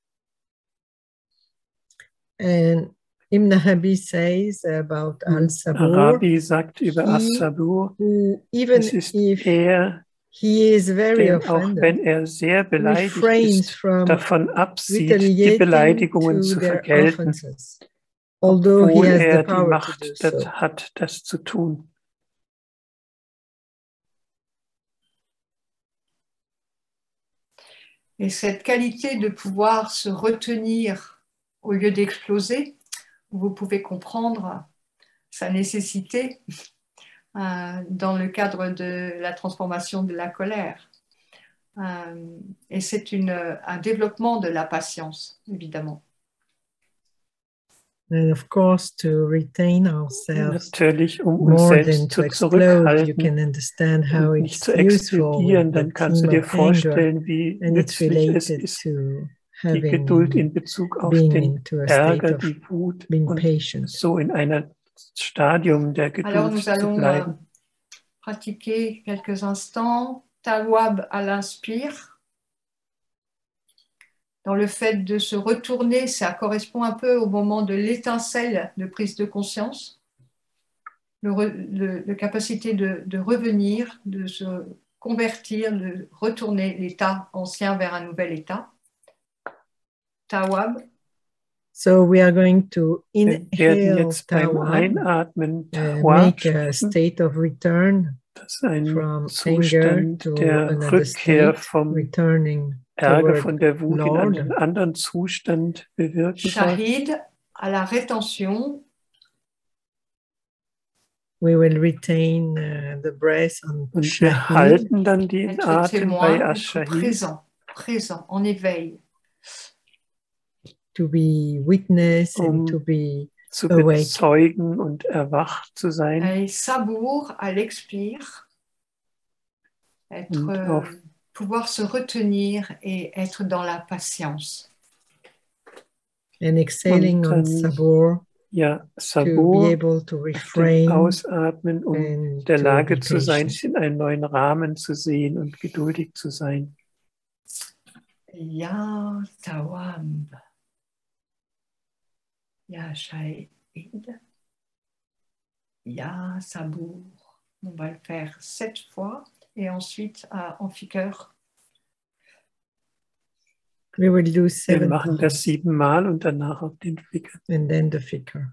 And Ibn Arabi says about Al-Sabour, Arabi sagt über Al-Sabour, even if he is very auch wenn sehr beleidigt ist, davon absieht, die Beleidigungen zu vergelten, obwohl die Macht hat, das zu tun. Et cette qualité de pouvoir se retenir au lieu d'exploser, vous pouvez comprendre sa nécessité dans le cadre de la transformation de la colère. Et c'est un développement de la patience, évidemment. And of course, to retain ourselves more than to explode, you can understand how it's useful. Dann kannst du dir vorstellen, wie nützlich es ist, die Geduld in Bezug auf den Ärger, die Wut und so in einem Stadium der Geduld zu bleiben. Pratiquer quelques instants. Tawwab à l'inspire. dans le fait de se retourner, ça correspond un peu au moment de l'étincelle de prise de conscience, la capacité de revenir, de se convertir, de retourner l'état ancien vers un nouvel état. Tawab. So we are going to inhale Tawab, make a state of return from anger to another state, returning Ärger von der Wut in einen anderen Zustand bewirken soll. Shahid à la rétention. We will retain the breath on Und wir halten dann den Atem bei Ash-Shahid. Présent, en éveil. To be witness and to be zu bezeugen und erwacht zu sein. Et sabour à l'expire. Pouvoir se retenir et être dans la patience. And exhaling on sabour. Ja, Sabour, ausatmen, um der Lage zu sein, sich in einem neuen Rahmen zu sehen und geduldig zu sein. Ya Tawam, Ya Shahid, Ya Sabour. On va le faire 7 fois et ensuite en Fikr. We will do 7 Wir machen das 7 Mal und danach auf den Fikr. And then the Fikr.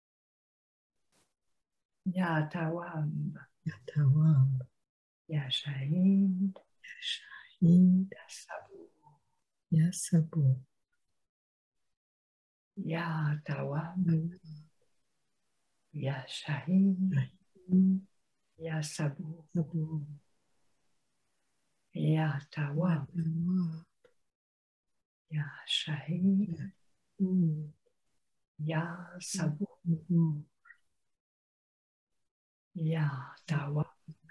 Ya Tawam, Ya Tawam, Ya Shahid, Ya Shahid, Ya Sabour, Ya Sabour, Ya Tawam, Ya Shahid, Ya Sabour, Ya Tawam, Ya Shahid, Ya Sabour, Ya Tawam,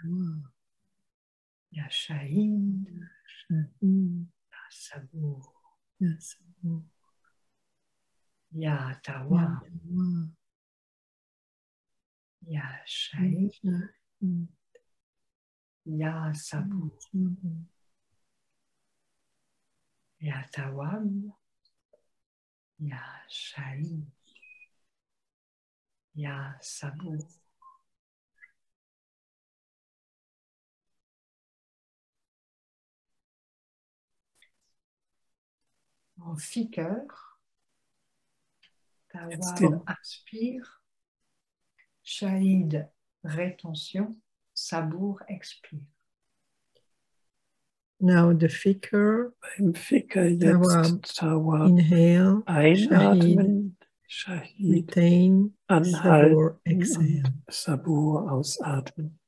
Ya Shahid, Ya Sabour, Ya Tawam, Ya Shahid, Ya Sabour, Ya Tawam, Ya Shahid, Ya Sabour. En Fikr, Tawam inspire, Shahid rétention, Sabour expire. Now the Fikr, beim Fikr jetzt Tawam, inhale, einatmen, Shahid, retain, anhalten, Sabour, exhale. und Sabour ausatmen.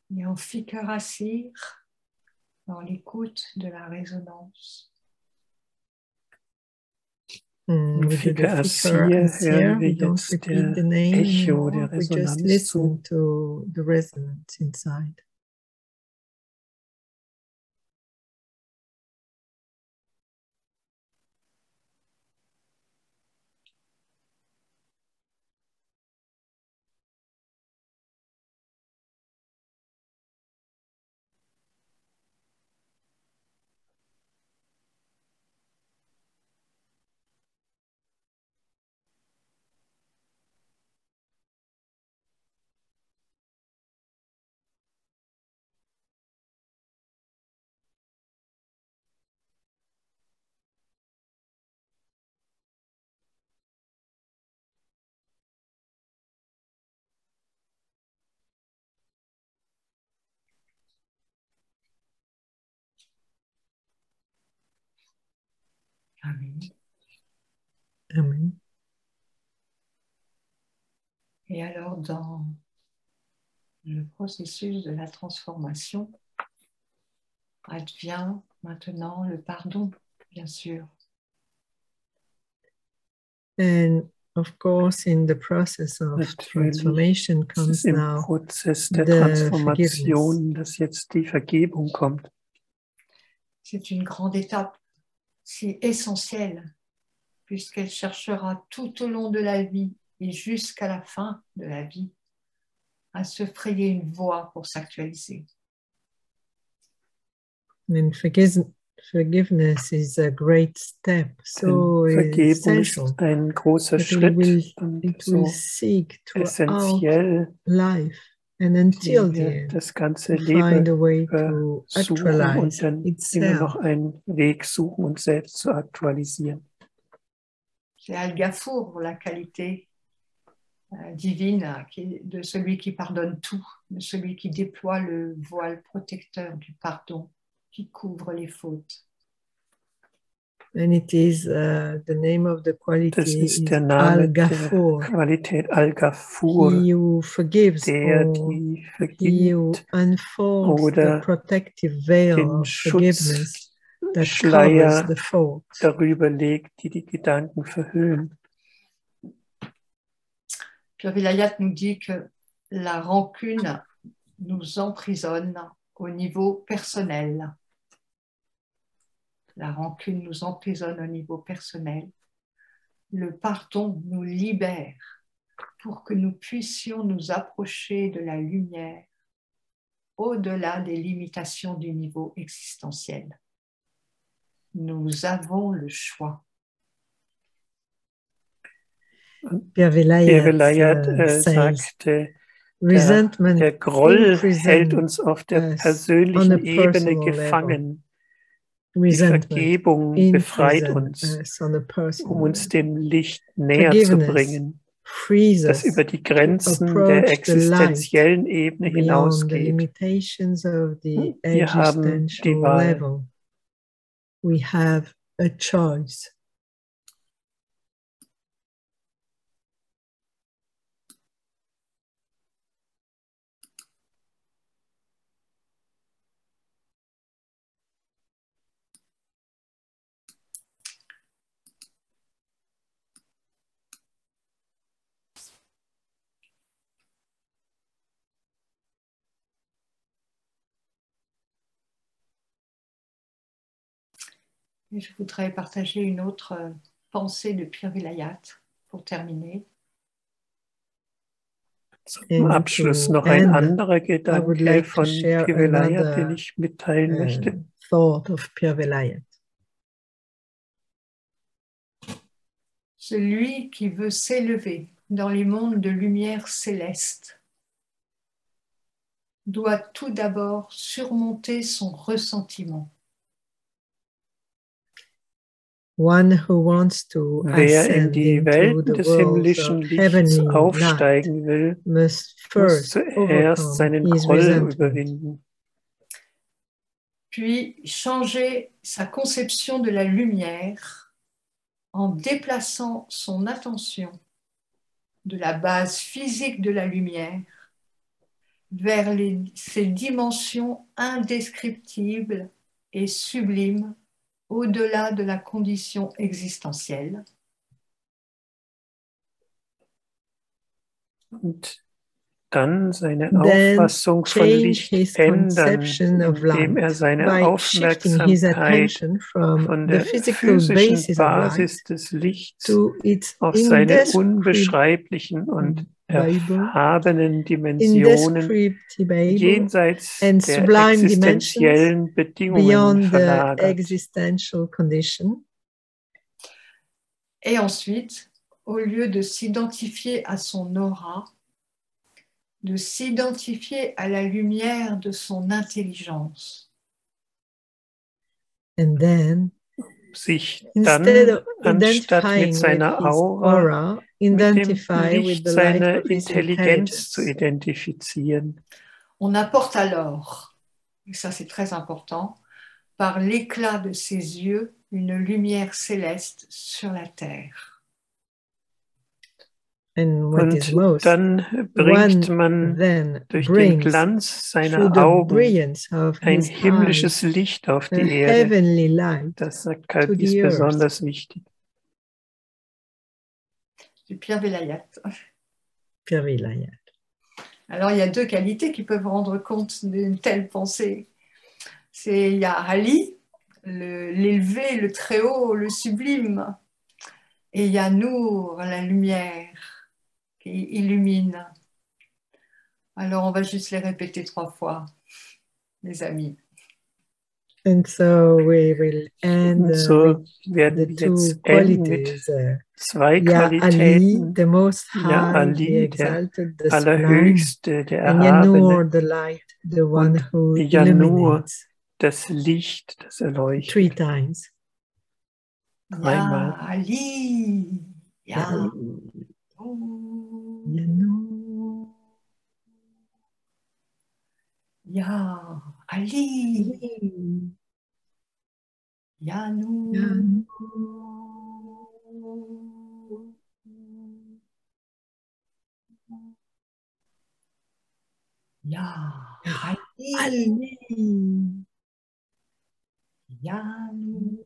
Et Amphikarassir dans l'écoute de la résonance. Amphikarassir hören wir jetzt der Echo, der we just Resonanz listen zu. to the resonance inside. Amen. Amen. Et alors, dans le processus de la transformation, advient maintenant le pardon, bien sûr. And of course, in the process of transformation comes im now Prozess der the Transformation, dass jetzt die Vergebung kommt. C'est une grande étape, si essentielle, puisqu'elle cherchera tout au long de la vie et jusqu'à la fin de la vie à se frayer une voie pour s'actualiser. And forgiveness is a great step, so Vergebung essential. ist ein großer Schritt und so essentiell, life and until the wir end, das ganze to find a Leben way to suchen actualize und dann itself. immer noch einen Weg suchen, uns selbst zu aktualisieren. C'est Al-Ghafour, la qualité divine de celui qui pardonne tout, de celui qui déploie le voile protecteur du pardon qui couvre les fautes. And it is the name of the quality Das ist der is Name Al-Ghafour. der Qualität Al-Ghafour, He who forgives, der or die he who vergibt unfolds the oder protective veil den of forgiveness that covers Schutzschleier the fault. darüber legt, die die Gedanken verhüllen. Père Vilayat nous dit que la rancune nous emprisonne au niveau personnel. La rancune nous emprisonne au niveau personnel. Le pardon nous libère pour que nous puissions nous approcher de la lumière au-delà des limitations du niveau existentiel. Nous avons le choix. Pierre Vilayat sagte, der Groll hält uns auf der persönlichen Ebene gefangen. Die Vergebung befreit uns, um uns dem Licht näher zu bringen, das über die Grenzen der existenziellen Ebene hinausgeht. Wir haben die Wahl. We have a choice. Et je voudrais partager une autre pensée de Pir Vilayat pour terminer. Zum Abschluss noch ein anderer Gedanke von Pir Vilayat, den ich mitteilen möchte. Thought of Pir Vilayat. Celui qui veut s'élever dans les mondes de lumière céleste doit tout d'abord surmonter son ressentiment. One who wants to Wer in die Welten des himmlischen Lichts aufsteigen will, muss zuerst seinen Groll überwinden. Puis changer sa conception de la lumière en déplaçant son attention de la base physique de la lumière vers ces dimensions indescriptibles et sublimes au-delà de la condition existentielle. Und dann seine Auffassung von Licht ändern, indem seine Aufmerksamkeit von der physischen Basis des Lichts auf seine unbeschreiblichen und erhabenen Dimensionen jenseits der existenziellen Bedingungen verlagert. Et ensuite, au lieu de s'identifier à son aura, de s'identifier à la lumière de son intelligence. And then, sich dann, anstatt mit seiner Aura, mit dem Licht seiner Intelligenz zu identifizieren. On apporte alors, et ça c'est très important, par l'éclat de ses yeux, une lumière céleste sur la terre. Und dann bringt man durch den Glanz seiner Augen ein himmlisches Licht auf die Erde. Das sagt Kalbi, ist besonders wichtig. Pierre Vilayat. Pierre Vilayat. Alors, il y a deux qualités qui peuvent rendre compte d'une telle pensée. Il y a Ali, l'élevé, le très haut, le sublime. Et il y a Nour, la lumière qui illumine. Alors, on va juste les répéter 3 fois, les amis. And so we will end with the two qualities. Ya Ali, the most high, Ali, the exalted, the Allerhöchste, der and Yanur, the light, the one who illuminates. Das Licht, das erleuchtet. 3 times. Dreimal. Ya Ali, Ya Yanur. Ya Ali, Ya Nour, Ya Ali, Ya Nour.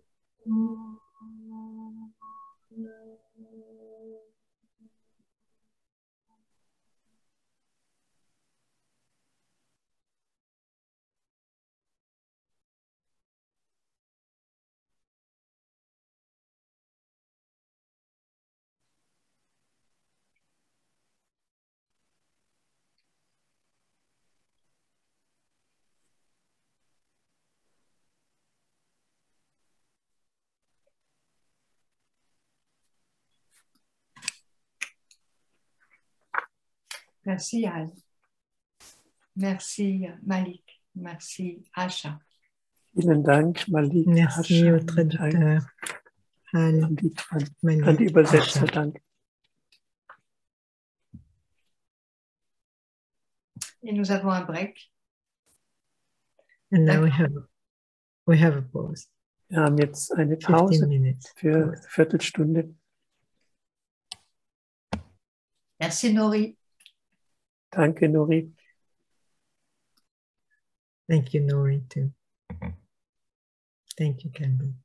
Merci Al. Merci Malik. Merci Asha. Vielen Dank, Malik. Merci au traducteur. Al, Malik, an die Übersetzer, danke. Et nous avons un break. And now we have a pause. Wir haben jetzt eine Pause für eine Viertelstunde. Merci Nori. Danke, Nori. Thank you, Nori, too. Thank you, Kalbi.